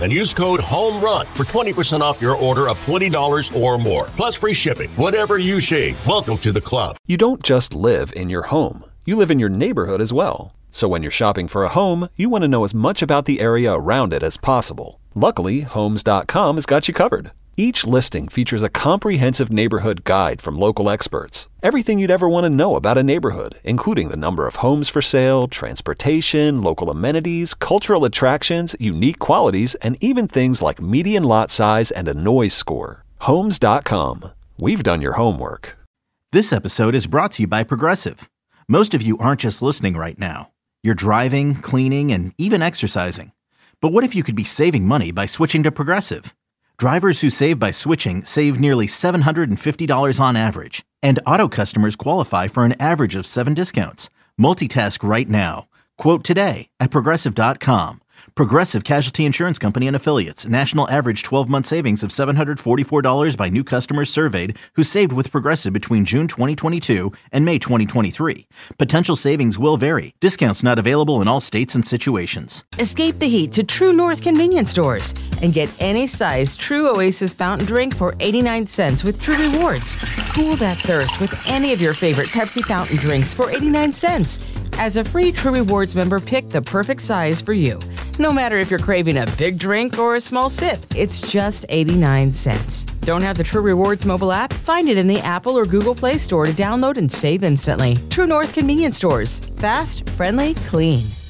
and use code HOMERUN for 20% off your order of $20 or more, plus free shipping. Whatever you shave, welcome to the club. You don't just live in your home. You live in your neighborhood as well. So when you're shopping for a home, you want to know as much about the area around it as possible. Luckily, Homes.com has got you covered. Each listing features a comprehensive neighborhood guide from local experts. Everything you'd ever want to know about a neighborhood, including the number of homes for sale, transportation, local amenities, cultural attractions, unique qualities, and even things like median lot size and a noise score. Homes.com. We've done your homework. This episode is brought to you by Progressive. Most of you aren't just listening right now. You're driving, cleaning, and even exercising. But what if you could be saving money by switching to Progressive? Drivers who save by switching save nearly $750 on average, and auto customers qualify for an average of 7 discounts. Multitask right now. Quote today at Progressive.com. Progressive Casualty Insurance Company and Affiliates. National average 12-month savings of $744 by new customers surveyed who saved with Progressive between June 2022 and May 2023. Potential savings will vary. Discounts not available in all states and situations. Escape the heat to True North convenience stores and get any size True Oasis fountain drink for 89 cents with True Rewards. Cool that thirst with any of your favorite Pepsi fountain drinks for 89 cents. As a free True Rewards member, pick the perfect size for you. No matter if you're craving a big drink or a small sip, it's just 89 cents. Don't have the True Rewards mobile app? Find it in the Apple or Google Play Store to download and save instantly. True North convenience stores. Fast, friendly, clean.